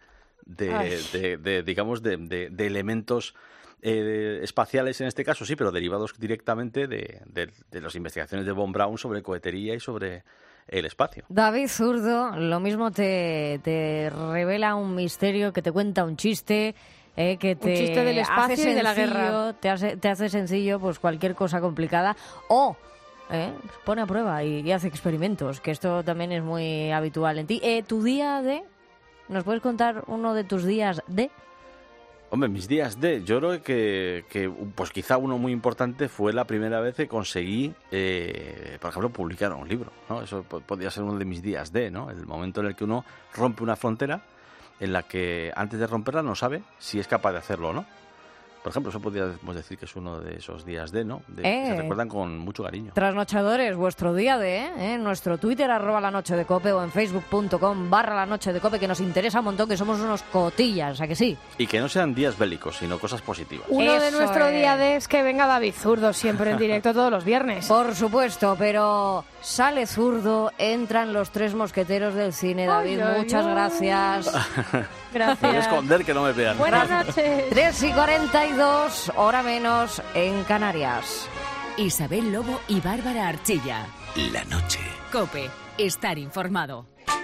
elementos espaciales en este caso, sí, pero derivados directamente de las investigaciones de von Braun sobre cohetería y sobre el espacio. David Zurdo, lo mismo te revela un misterio, que te cuenta un chiste, que te un chiste del espacio hace y de la guerra. te hace sencillo pues cualquier cosa complicada, o pone a prueba y hace experimentos, que esto también es muy habitual en ti. ¿Tu día de...? ¿Nos puedes contar uno de tus días de...? Hombre, mis días de... Yo creo que pues quizá uno muy importante fue la primera vez que conseguí, por ejemplo, publicar un libro, ¿no? Eso podría ser uno de mis días de, ¿no? El momento en el que uno rompe una frontera en la que antes de romperla no sabe si es capaz de hacerlo o no. Por ejemplo, eso podríamos decir que es uno de esos días de, ¿no? Que se recuerdan con mucho cariño. Trasnochadores, vuestro día de, en nuestro Twitter, @lanochedecope, o en facebook.com/lanochedecope, que nos interesa un montón, que somos unos cotillas, ¿a que sí? Y que no sean días bélicos, sino cosas positivas. Uno de Eso nuestro es. día de es que venga David Zurdo, siempre en directo todos los viernes. Por supuesto, pero sale Zurdo, entran los 3 mosqueteros del cine. David, Ay, ay, muchas ay. gracias. Voy a Gracias. esconder que no me vean. Buenas noches. 3:42, hora menos en Canarias. Isabel Lobo y Bárbara Archilla. La noche. COPE. Estar informado.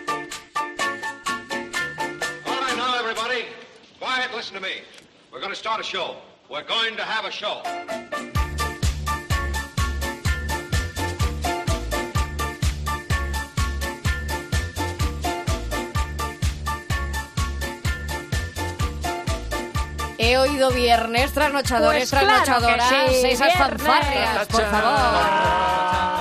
All right, now, everybody. Quiet, listen to me. We're going to start a show. We're going to have a show. He oído viernes, trasnochadores, Pues claro trasnochadoras, que sí, esas viernes. fanfarrias, por favor.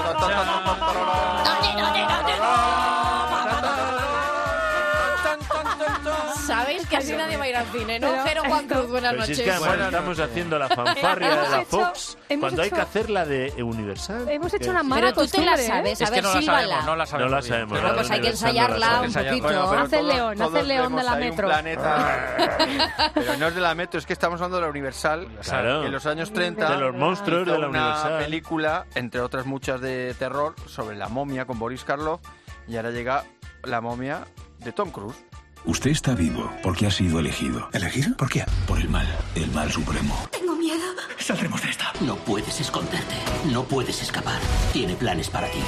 Sabéis que así nadie va a ir al cine, ¿no? Jero Juan Cruz, buenas Pero si noches. es que además estamos haciendo la fanfarria de la Fox hemos cuando hay hecho- que hacer la de Universal. Hemos hecho Que- una mala Pero tú te la costumbre, ¿eh? sabes, a Es que ver, no la sílvala. sabemos, no la sabemos. No la bien. sabemos. Bueno, la pues hay que Universal no la ensayarla sabemos. un poquito. Bueno, pero Haz el león, todos haz el león vemos de la ahí un Metro. planeta. Pero no es de la Metro, es que estamos hablando de la Universal. Claro. En los años 30 De los monstruos hizo de la una Universal. película, entre otras muchas de terror, sobre la momia con Boris Karloff. Y ahora llega la momia de Tom Cruise. Usted está vivo porque ha sido elegido. ¿Elegido? ¿Por qué? Por el mal supremo. Tengo miedo. Saldremos de esta. No puedes esconderte, no puedes escapar. Tiene planes para ti.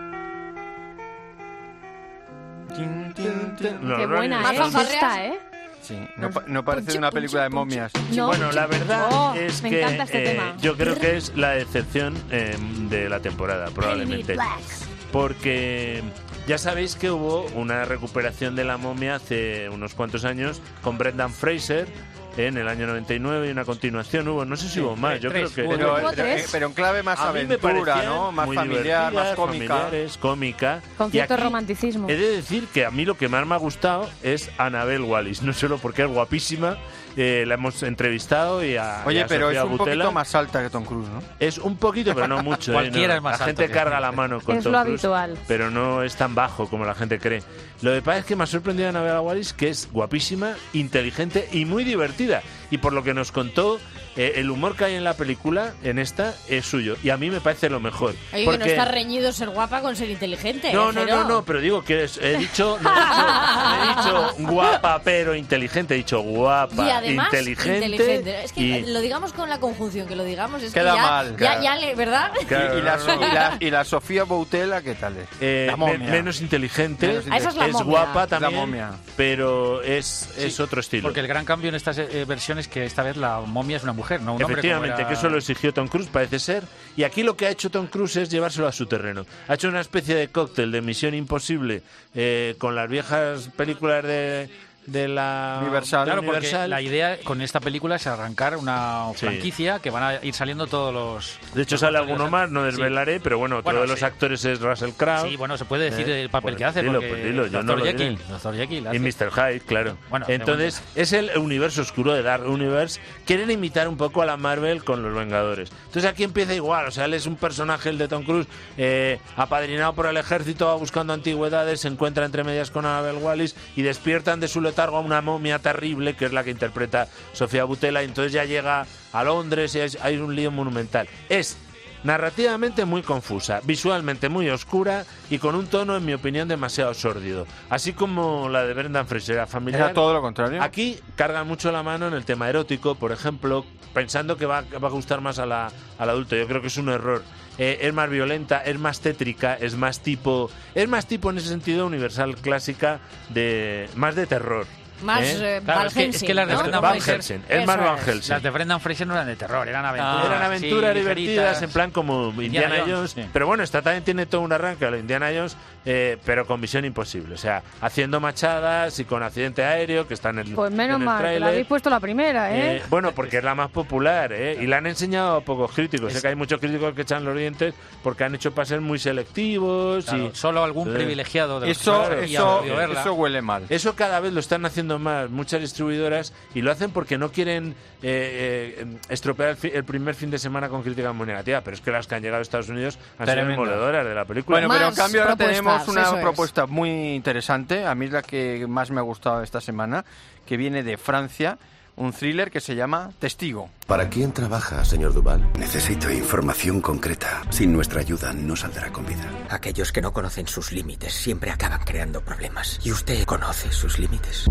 Qué buena, Más ¿eh? fanfarrias. Esta, ¿eh? Sí, no parece de una película de momias. No. Bueno, la verdad Oh, es me que encanta este tema. yo creo que es la excepción de la temporada, probablemente. Porque ya sabéis que hubo una recuperación de la momia hace unos cuantos años con Brendan Fraser en el año 99 y una continuación hubo, no sé si hubo más, yo creo que... Pero en clave más a mí me aventura, ¿no? Más familiar, más cómica. Cómica. Con cierto romanticismo. He de decir que a mí lo que más me ha gustado es Annabelle Wallis, no solo porque es guapísima, la hemos entrevistado y a Oye, pero Sofía es un Boutella. poquito más alta que Tom Cruise, ¿no? Es un poquito, pero no mucho. Cualquiera ¿no? es más La alto gente que carga la mano con es Tom lo Cruise, habitual. pero no es tan bajo como la gente cree. Lo que pasa es que me ha sorprendido a Annabelle Wallis, que es guapísima, inteligente y muy divertida. Y por lo que nos contó, el humor que hay en la película, en esta, es suyo. Y a mí me parece lo mejor. Oye, porque... que no está reñido ser guapa con ser inteligente. No, pero digo que he dicho guapa pero inteligente, he dicho guapa, y además, inteligente. Es que lo digamos con la conjunción, que lo digamos es queda que ya, mal, ¿verdad? Claro, y la Sofía Boutella, ¿qué tal es? La momia. Menos inteligente, Esa es la momia. guapa también, la momia. Pero es otro estilo. Porque el gran cambio en estas versiones es que esta vez la momia es una mujer, no un hombre. Efectivamente, que eso lo exigió Tom Cruise, parece ser. Y aquí lo que ha hecho Tom Cruise es llevárselo a su terreno. Ha hecho una especie de cóctel de Misión Imposible con las viejas películas de la Universal. Claro, porque la idea con esta película es arrancar una franquicia que van a ir saliendo todos los... De hecho sale alguno más, no desvelaré, pero bueno, otro de los actores es Russell Crowe. Sí, bueno, se puede decir el papel que hace, dilo, porque dilo, yo no lo diré. Dr. Jekyll hace. Y Mr. Hyde, claro. Bueno, entonces, es el universo oscuro de Dark Universe. Quieren imitar un poco a la Marvel con los Vengadores. Entonces aquí empieza igual, o sea, él es un personaje, el de Tom Cruise, apadrinado por el ejército, va buscando antigüedades, se encuentra entre medias con Annabelle Wallis y despiertan de su letargo a una momia terrible, que es la que interpreta Sofía Boutella, y entonces ya llega a Londres y hay un lío monumental. Es narrativamente muy confusa, visualmente muy oscura y con un tono, en mi opinión, demasiado sórdido. Así como la de Brendan Fraser, era familiar. Era todo lo contrario. Aquí cargan mucho la mano en el tema erótico, por ejemplo, pensando que va a gustar más al adulto. Yo creo que es un error. Es más violenta, es más tétrica, es más tipo en ese sentido universal clásica, más de terror. Más claro, Van es que las de ¿no? Brendan Fraser es más Van Helsing. Las de Brendan Fraser no eran de terror, eran aventuras. Eran aventuras divertidas, ligeritas, en plan como Indiana Jones. Sí. Pero bueno, esta también tiene todo un arranque a lo Indiana Jones, pero con Misión Imposible. O sea, haciendo machadas y con accidente aéreo, que está en el Pues menos en el mal, que tráiler. la habéis puesto la primera, ¿eh? Bueno, porque es la más popular, y la han enseñado a pocos críticos. Sé que hay muchos críticos que echan los dientes porque han hecho pases muy selectivos. Claro, y solo algún privilegiado de los eso huele mal. Eso cada vez lo están haciendo más muchas distribuidoras, y lo hacen porque no quieren estropear el primer fin de semana con críticas muy negativas, pero es que las que han llegado a Estados Unidos han sido demoledoras de la película. Bueno, pero en cambio ahora tenemos una propuesta muy interesante, a mí es la que más me ha gustado esta semana, que viene de Francia, un thriller que se llama Testigo. ¿Para quién trabaja, señor Duval? Necesito información concreta. Sin nuestra ayuda no saldrá con vida. Aquellos que no conocen sus límites siempre acaban creando problemas. Y usted conoce sus límites.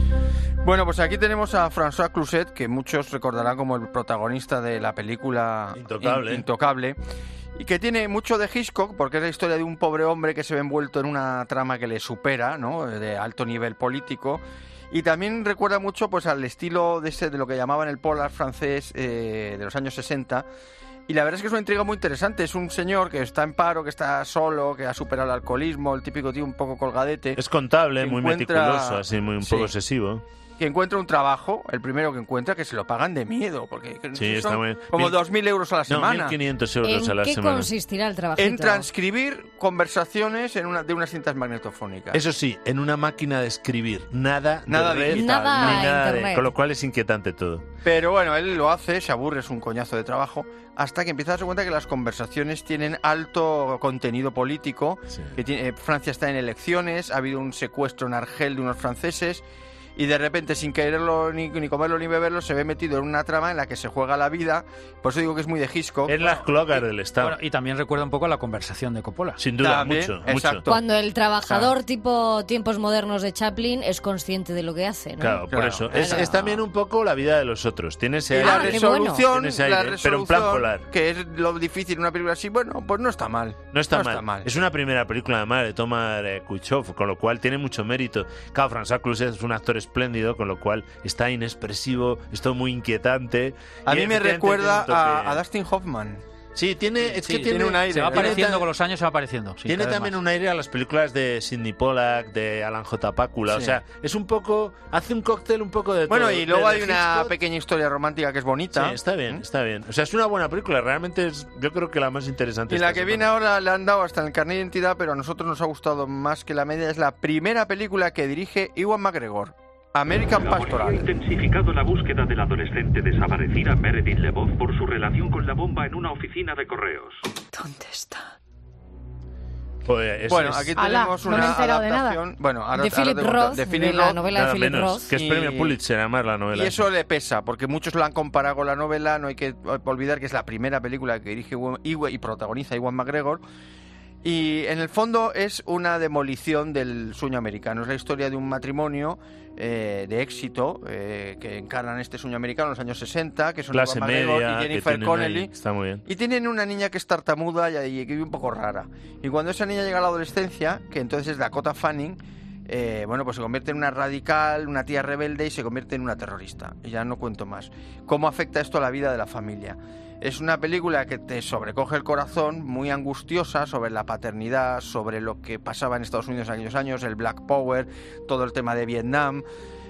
Bueno, pues aquí tenemos a François Cluzet, que muchos recordarán como el protagonista de la película Intocable. Y que tiene mucho de Hitchcock, porque es la historia de un pobre hombre que se ve envuelto en una trama que le supera, ¿no?, de alto nivel político. Y también recuerda mucho pues al estilo de lo que llamaban el polar francés de los años 60. Y la verdad es que es una intriga muy interesante. Es un señor que está en paro, que está solo, que ha superado el alcoholismo, el típico tío un poco colgadete. Es contable, muy meticuloso, así muy un poco obsesivo. Que encuentra un trabajo, el primero que encuentra, que se lo pagan de miedo, porque sí, está muy... como 2.000 euros a la semana. 1.500 euros a la semana. ¿En qué consistirá el trabajito? En transcribir conversaciones de unas cintas magnetofónicas. Eso sí, en una máquina de escribir. Nada de red, digital, nada con lo cual es inquietante todo. Pero bueno, él lo hace, se aburre, es un coñazo de trabajo, hasta que empieza a darse cuenta que las conversaciones tienen alto contenido político, que Francia está en elecciones, ha habido un secuestro en Argel de unos franceses, y de repente, sin quererlo ni comerlo ni beberlo, se ve metido en una trama en la que se juega la vida. Por eso digo que es muy de Hitchcock. Es las cloacas del Estado. Bueno, y también recuerda un poco a la conversación de Coppola. Sin duda, también, mucho. Cuando el trabajador tipo tiempos modernos de Chaplin es consciente de lo que hace, ¿no? Claro, por eso. Es también un poco la vida de los otros. Tiene ese aire. La resolución, pero en plan polar. Que es lo difícil en una película así, bueno, pues no está mal. No está mal. Es una primera película además de Tomás Kuchov, con lo cual tiene mucho mérito. Claro, François Cluzet es un actor espléndido, con lo cual está inexpresivo, está muy inquietante. A mí me recuerda a Dustin Hoffman. Sí, tiene un aire. Se va apareciendo con los años, se va apareciendo. Sí, tiene también un aire a las películas de Sidney Pollack, de Alan J. Pakula. Sí. O sea, es un poco... Hace un cóctel un poco de Bueno, todo. y luego De hay una Hitchcock. pequeña historia romántica que es bonita. Sí, está bien, está bien. O sea, es una buena película. Realmente es, yo creo que la más interesante. Y la esta que viene ahora le han dado hasta en el carnet de identidad, pero a nosotros nos ha gustado más que la media. Es la primera película que dirige Ewan McGregor, American Pastoral. Ha intensificado la búsqueda del adolescente desaparecida Meredith LeBeouf por su relación con la bomba en una oficina de correos. ¿Dónde está? Pues bueno, aquí tenemos una adaptación. Bueno, ahora, de Philip Roth, de Philip la Roth, novela de Philip Roth. Que es premio Pulitzer, además, la novela. Y eso le pesa, porque muchos la han comparado con la novela. No hay que olvidar que es la primera película que dirige y protagoniza Ewan McGregor. Y en el fondo es una demolición del sueño americano. Es la historia de un matrimonio de éxito que encarnan este sueño americano en los años 60, que son Clase Ewan McGregor media, y Jennifer que Connelly. ahí, está muy bien. Y tienen una niña que es tartamuda y que vive un poco rara. Y cuando esa niña llega a la adolescencia, que entonces es Dakota Fanning, bueno, pues se convierte en una radical, una tía rebelde y se convierte en una terrorista. Y ya no cuento más. ¿Cómo afecta esto a la vida de la familia? Es una película que te sobrecoge el corazón, muy angustiosa, sobre la paternidad, sobre lo que pasaba en Estados Unidos en aquellos años, el Black Power, todo el tema de Vietnam.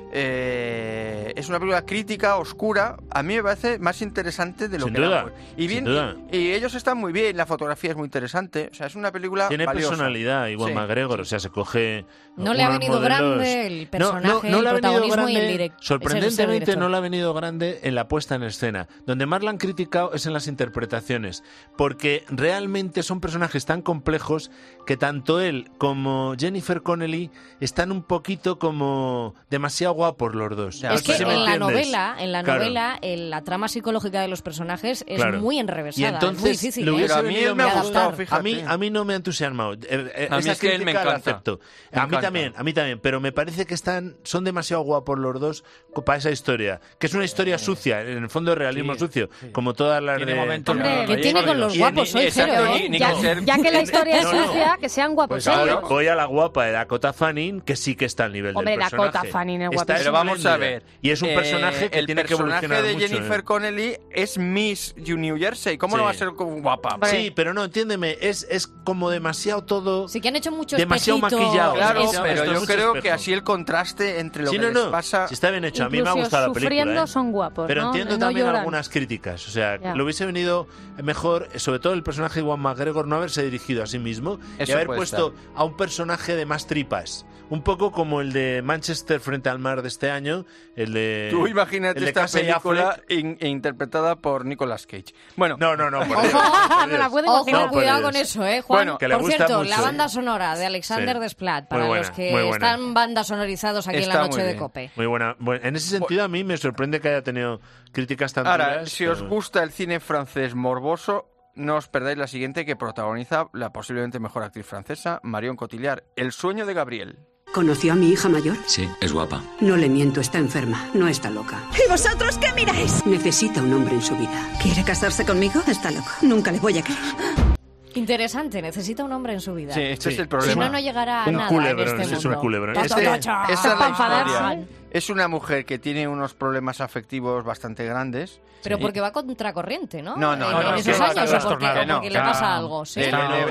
Es una película crítica, oscura. A mí me parece más interesante de lo Sin que duda, y bien, sin duda. y ellos están muy bien, la fotografía es muy interesante. O sea, es una película Tiene valiosa. personalidad, Ewan Sí. McGregor, o sea, se coge... No le ha unos venido modelos- grande el personaje, no el le ha venido protagonismo y el grande, director. sorprendentemente no le ha venido grande en la puesta en escena. Donde más la han criticado es en las interpretaciones, porque realmente son personajes tan complejos que tanto él como Jennifer Connelly están un poquito como demasiado guapos los dos. Es que ¿Sí me en la entiendes? novela, Claro. la trama psicológica de los personajes es Claro. muy Y enrevesada, entonces es muy difícil. le hubiese ¿eh? venido de mejor. adaptar. A mí no me ha entusiasmado. A mí Esa es que él me crítica la encanta. acepto. Me A mí encanta. también, pero me parece que son demasiado guapos los dos para esa historia, que es una historia sucia, en el fondo es realismo sucio, como todas las Tiene de... momentos- Hombre, ¿qué tiene con los guapos? Soy cero, ¿eh? Ya que la historia es No, no. sucia, que sean guapos Pues ahora ellos. voy a la guapa de Dakota Fanning, que sí que está al nivel Hombre, del personaje. Dakota Fanning es Está guapísima. Pero vamos a ver. Y es un personaje que el tiene que personaje evolucionar de mucho, Jennifer Connelly es Miss New Jersey. ¿Cómo Sí. no va a ser como guapa? Sí, pero no, entiéndeme, es como demasiado todo... Sí que han hecho mucho demasiado espejito. maquillado. Claro, Eso, pero esto es yo mucho creo espejo. que así el contraste entre lo Sí, que no, les no. pasa... Sí, está bien hecho. A mí me ha Incluso gustado la película. sufriendo ¿eh? son guapos, Pero ¿no? entiendo No también lloran. algunas críticas. O sea, Ya. le hubiese venido mejor, sobre todo el personaje de Ewan McGregor, no haberse dirigido a sí mismo y Eso haber puede puesto a un personaje de más tripas. Un poco como el de Manchester frente al mar de este año, el de... Tú imagínate el de esta Casey película Affleck. interpretada por Nicolas Cage. Bueno, No, por Dios. Ojo, Me la puedo Ojo, imaginar. por cuidado Dios. con eso, Juan. Bueno, que le por gusta cierto, mucho. la banda sonora de Alexander Sí. Desplat, Muy para buena, los que muy buena. están bandas sonorizados aquí en la Está noche muy de bien. COPE. Muy buena. Bueno, en ese sentido a mí me sorprende que haya tenido críticas tan ahora, duras, si os pero- gusta el cine francés morboso, no os perdáis la siguiente que protagoniza la posiblemente mejor actriz francesa, Marion Cotillard, El sueño de Gabriel. ¿Conoció a mi hija mayor? Sí, es guapa. No le miento, está enferma, no está loca. ¿Y vosotros qué miráis? Necesita un hombre en su vida. ¿Quiere casarse conmigo? Está loco. Nunca le voy a creer. Interesante, necesita un hombre en su vida. Sí, este es el problema. Si no, no llegará a Un nada culebrón, en este es mundo. un culebrón. Esa es la Para enfadarse. historia. Es una mujer que tiene unos problemas afectivos bastante grandes. Pero porque va contracorriente, ¿no? No, no, en no, esos que años, va o porque, trastornado. o porque le pasa algo, ¿sí?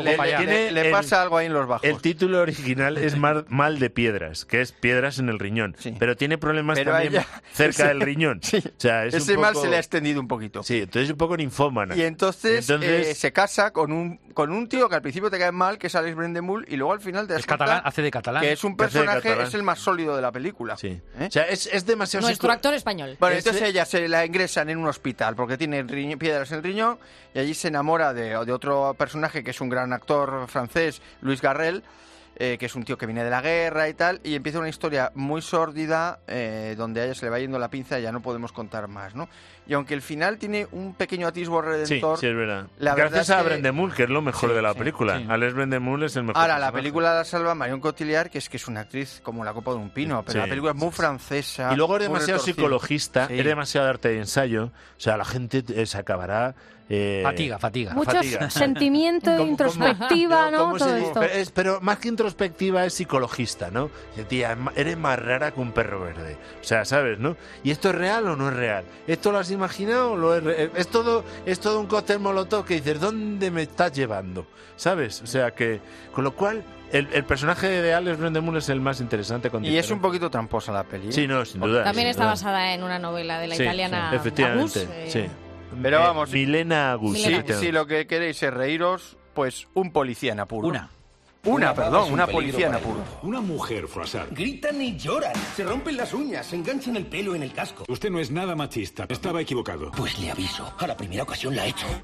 Le pasa algo ahí en los bajos. El título original es Mal de piedras, que es piedras en el riñón. Pero tiene problemas Pero también ella- cerca ese- del riñón. Sí. O sea, es Ese un mal poco- se le ha extendido un poquito. Sí, entonces es un poco ninfómana. Y entonces, Entonces- se casa con un tío que al principio te cae mal, que es Alex Brendemul, y luego al final te das Es catalán, cuenta hace de catalán. que es un Que hace de personaje, catalán. es el más sólido de la película. Sí. ¿Eh? O sea, es demasiado... Nuestro actor español. Bueno, Ese- entonces ella se la ingresan en un hospital porque tiene piedras en el riñón y allí se enamora de otro personaje que es un gran actor francés, Louis Garrel, que es un tío que viene de la guerra y tal, y empieza una historia muy sórdida donde a ella se le va yendo la pinza y ya no podemos contar más, ¿no? Y aunque el final tiene un pequeño atisbo Sí, redentor... sí, es verdad. la Gracias verdad es a que- Brendemul, que es lo mejor Sí, de la sí, película. sí. Alex Brendemul es el mejor. Ahora, la personaje. película la salva Marion Cotillard, que es una actriz como la copa de un pino, pero Sí, la película es muy francesa. Y luego es muy demasiado retorcida. psicologista, Sí. es demasiado arte de ensayo. O sea, la gente se acabará Fatiga. Mucho sentimiento, introspectiva, ¿no? Todo esto. Pero más que introspectiva es psicologista, ¿no? Tía, eres más rara que un perro verde. O sea, ¿sabes, no? ¿Y esto es real o no es real? ¿Esto lo has imaginado o lo es todo un cóctel molotov que dices, ¿dónde me estás llevando? ¿Sabes? O sea que, con lo cual, el personaje de Alex Brendemul es el más interesante. Y es un poquito tramposa la peli. Sí, no, sin duda. También está basada en una novela de la italiana sí, efectivamente, Agus, sí. Pero vamos, Milena Agus. Si lo que queréis es reíros, pues un policía en apuro. Una policía en apuro. Una mujer, Froissart. Gritan y lloran, se rompen las uñas, se enganchan el pelo en el casco. Usted no es nada machista, estaba equivocado. Pues le aviso, a la primera ocasión la he hecho.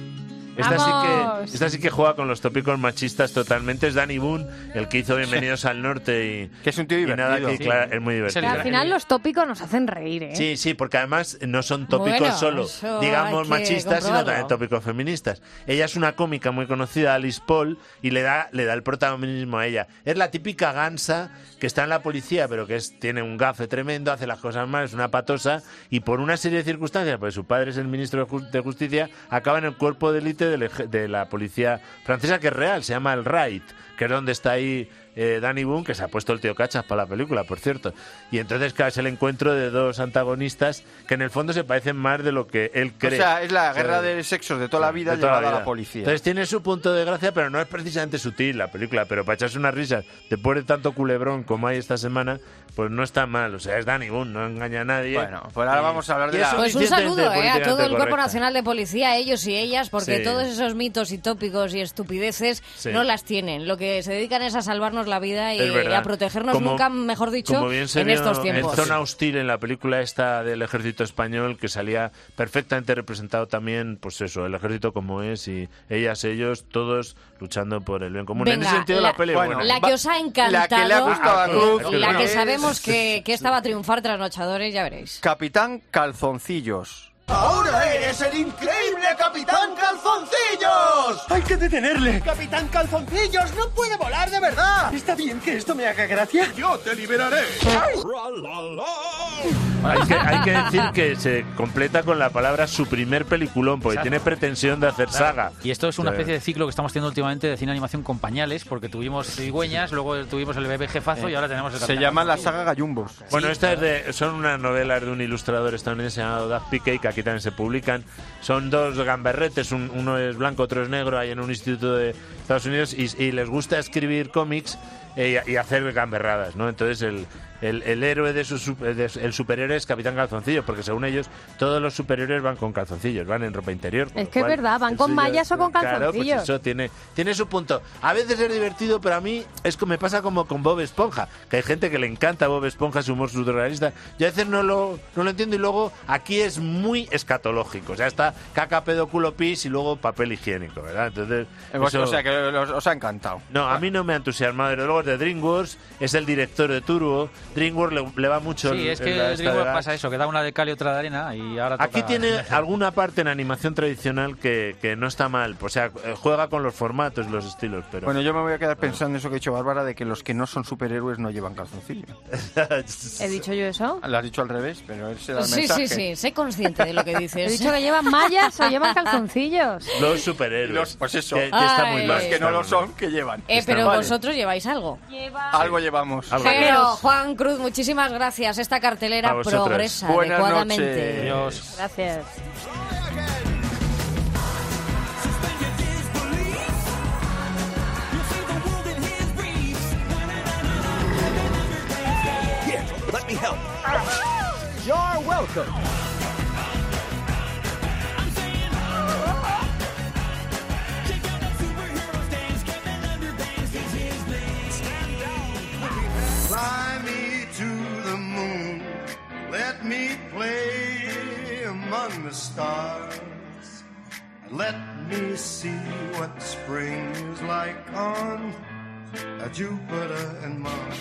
Esta sí que juega con los tópicos machistas totalmente. Es Danny Boone, el que hizo Bienvenidos al Norte y que es un tío divertido. Claro, es muy divertido. Al final los tópicos nos hacen reír, ¿eh? Sí, porque además no son tópicos solo, digamos, machistas, sino también tópicos feministas. Ella es una cómica muy conocida, Alice Paul, y le da el protagonismo a ella. Es la típica gansa que está en la policía, pero que tiene un gafe tremendo, hace las cosas mal, es una patosa, y por una serie de circunstancias, pues su padre es el ministro de Justicia, acaba en el cuerpo de élite de la policía francesa, que es real, se llama el RAID, que es donde está ahí Danny Boone, que se ha puesto el tío cachas para la película, por cierto. Y entonces, claro, es el encuentro de dos antagonistas que en el fondo se parecen más de lo que él cree. O sea, es la guerra de sexos de toda la vida llevada a la policía. Entonces tiene su punto de gracia, pero no es precisamente sutil la película. Pero para echarse unas risas después de tanto culebrón como hay esta semana, pues no está mal. O sea, es Danny Boone, no engaña a nadie. Bueno, pues ahora vamos a hablar de Pues un saludo a todo el Cuerpo Nacional de Policía, ellos y ellas, porque todos esos mitos y tópicos y estupideces no las tienen. Lo que se dedican es a salvarnos la vida y a protegernos nunca, mejor dicho, en estos tiempos. En Zona Hostil, en la película esta del ejército español, que salía perfectamente representado también, pues eso, el ejército como es, y ellos, todos luchando por el bien común. Venga, en ese sentido la peli, la que os ha encantado, la que le ha gustado a Cruz, la que sabemos que esta va a triunfar Trasnochadores, ya veréis. Capitán Calzoncillos. ¡Ahora eres el increíble Capitán Calzoncillos! ¡Hay que detenerle! ¡Capitán Calzoncillos no puede volar de verdad! ¿Está bien que esto me haga gracia? ¡Yo te liberaré! Hay que decir que se completa con la palabra su primer peliculón, porque tiene pretensión de hacer saga. Y esto es una especie de ciclo que estamos teniendo últimamente de cine animación con pañales, porque tuvimos Cigüeñas, luego tuvimos el bebé jefazo y ahora tenemos el Se llama la saga Gallumbos. Bueno, son unas novelas de un ilustrador estadounidense llamado Doug Pickey, que aquí también se publican. Son dos gamberretes, uno es blanco, otro es negro, ahí en un instituto de Estados Unidos, y les gusta escribir cómics y hacer gamberradas, ¿no? Entonces el héroe el superhéroe es Capitán Calzoncillos, porque según ellos todos los superhéroes van con calzoncillos, van en ropa interior. Es que es verdad, van con mallas o con calzoncillos. Claro, pues eso tiene su punto. A veces es divertido, pero a mí me pasa como con Bob Esponja, que hay gente que le encanta Bob Esponja, su humor surrealista. Yo a veces no lo entiendo, y luego aquí es muy escatológico. O sea, está caca, pedo, culo, pis y luego papel higiénico, ¿verdad? Entonces, o sea, que os ha encantado. No, a mí no me ha entusiasmado. Pero luego es de DreamWorks, es el director de Turbo. DreamWorks le va mucho. Sí, es que DreamWorks pasa eso, que da una de cal y otra de arena, y ahora aquí tiene alguna parte en animación tradicional que no está mal. O sea, juega con los formatos, los estilos. Pero bueno, yo me voy a quedar pensando en eso que ha dicho Bárbara, de que los que no son superhéroes no llevan calzoncillos. ¿He dicho yo eso? Lo has dicho al revés, pero ese era el mensaje. Sí, sé consciente de lo que dices. He dicho que llevan mallas o llevan calzoncillos. Los superhéroes. Pues eso. Que está muy mal. Los que no lo son, que llevan. Pero vosotros lleváis algo. Algo llevamos. Pero, Juan Cruz, muchísimas gracias. Esta cartelera progresa adecuadamente. Adiós. Gracias. Let me help. You're welcome. Fly me to the moon, let me play among the stars, let me see what spring is like on Jupiter and Mars.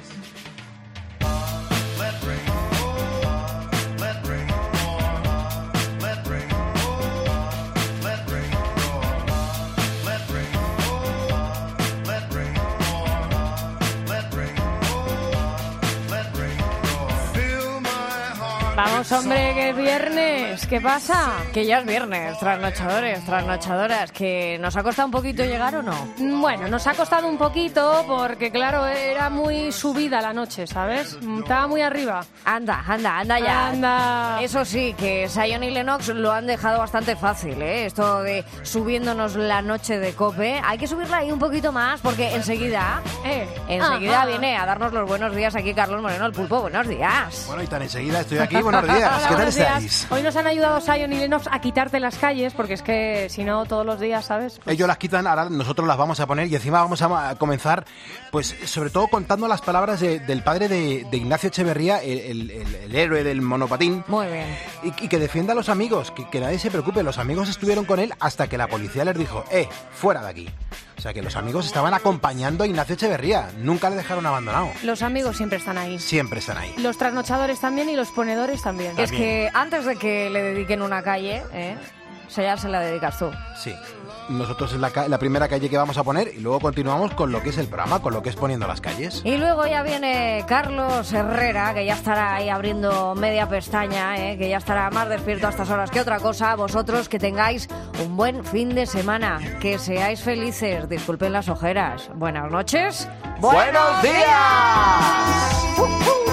Let rain let rain let rain let rain let rain let rain let rain let rain fill my heart. Vamos, hombre, que es viernes. ¿Qué pasa? Que ya es viernes, trasnochadores, trasnochadoras. ¿Que nos ha costado un poquito llegar o no? Bueno, nos ha costado un poquito porque, claro, era muy subida la noche, ¿sabes? Estaba muy arriba. Anda ya. Anda. Eso sí, que Sion y Lennox lo han dejado bastante fácil, ¿eh? Esto de subiéndonos la noche de COPE. Hay que subirla ahí un poquito más porque enseguida viene a darnos los buenos días aquí Carlos Moreno, el Pulpo. Buenos días. Bueno, y tan enseguida estoy aquí. Buenos días. Hola, ¿Qué tal buenos días. estáis? Hoy nos han ayudado Sion y Lennox a quitarte las calles porque es que si no todos los días, ¿sabes? Ellos las quitan, ahora nosotros las vamos a poner y encima vamos a comenzar, pues sobre todo contando las palabras del padre de Ignacio Echeverría, el héroe del monopatín. Muy bien. Y que defienda a los amigos, que nadie se preocupe. Los amigos estuvieron con él hasta que la policía les dijo, fuera de aquí. O sea que los amigos estaban acompañando a Ignacio Echeverría, nunca le dejaron abandonado. Los amigos siempre están ahí. Siempre están ahí. Los trasnochadores también y los ponedores también. Es que antes de que le dediquen una calle, ya se la dedicas tú. Sí. Nosotros es la primera calle que vamos a poner y luego continuamos con lo que es el programa, con lo que es poniendo las calles. Y luego ya viene Carlos Herrera, que ya estará ahí abriendo media pestaña, que ya estará más despierto a estas horas que otra cosa. Vosotros que tengáis un buen fin de semana, que seáis felices, disculpen las ojeras. Buenas noches. ¡Buenos días!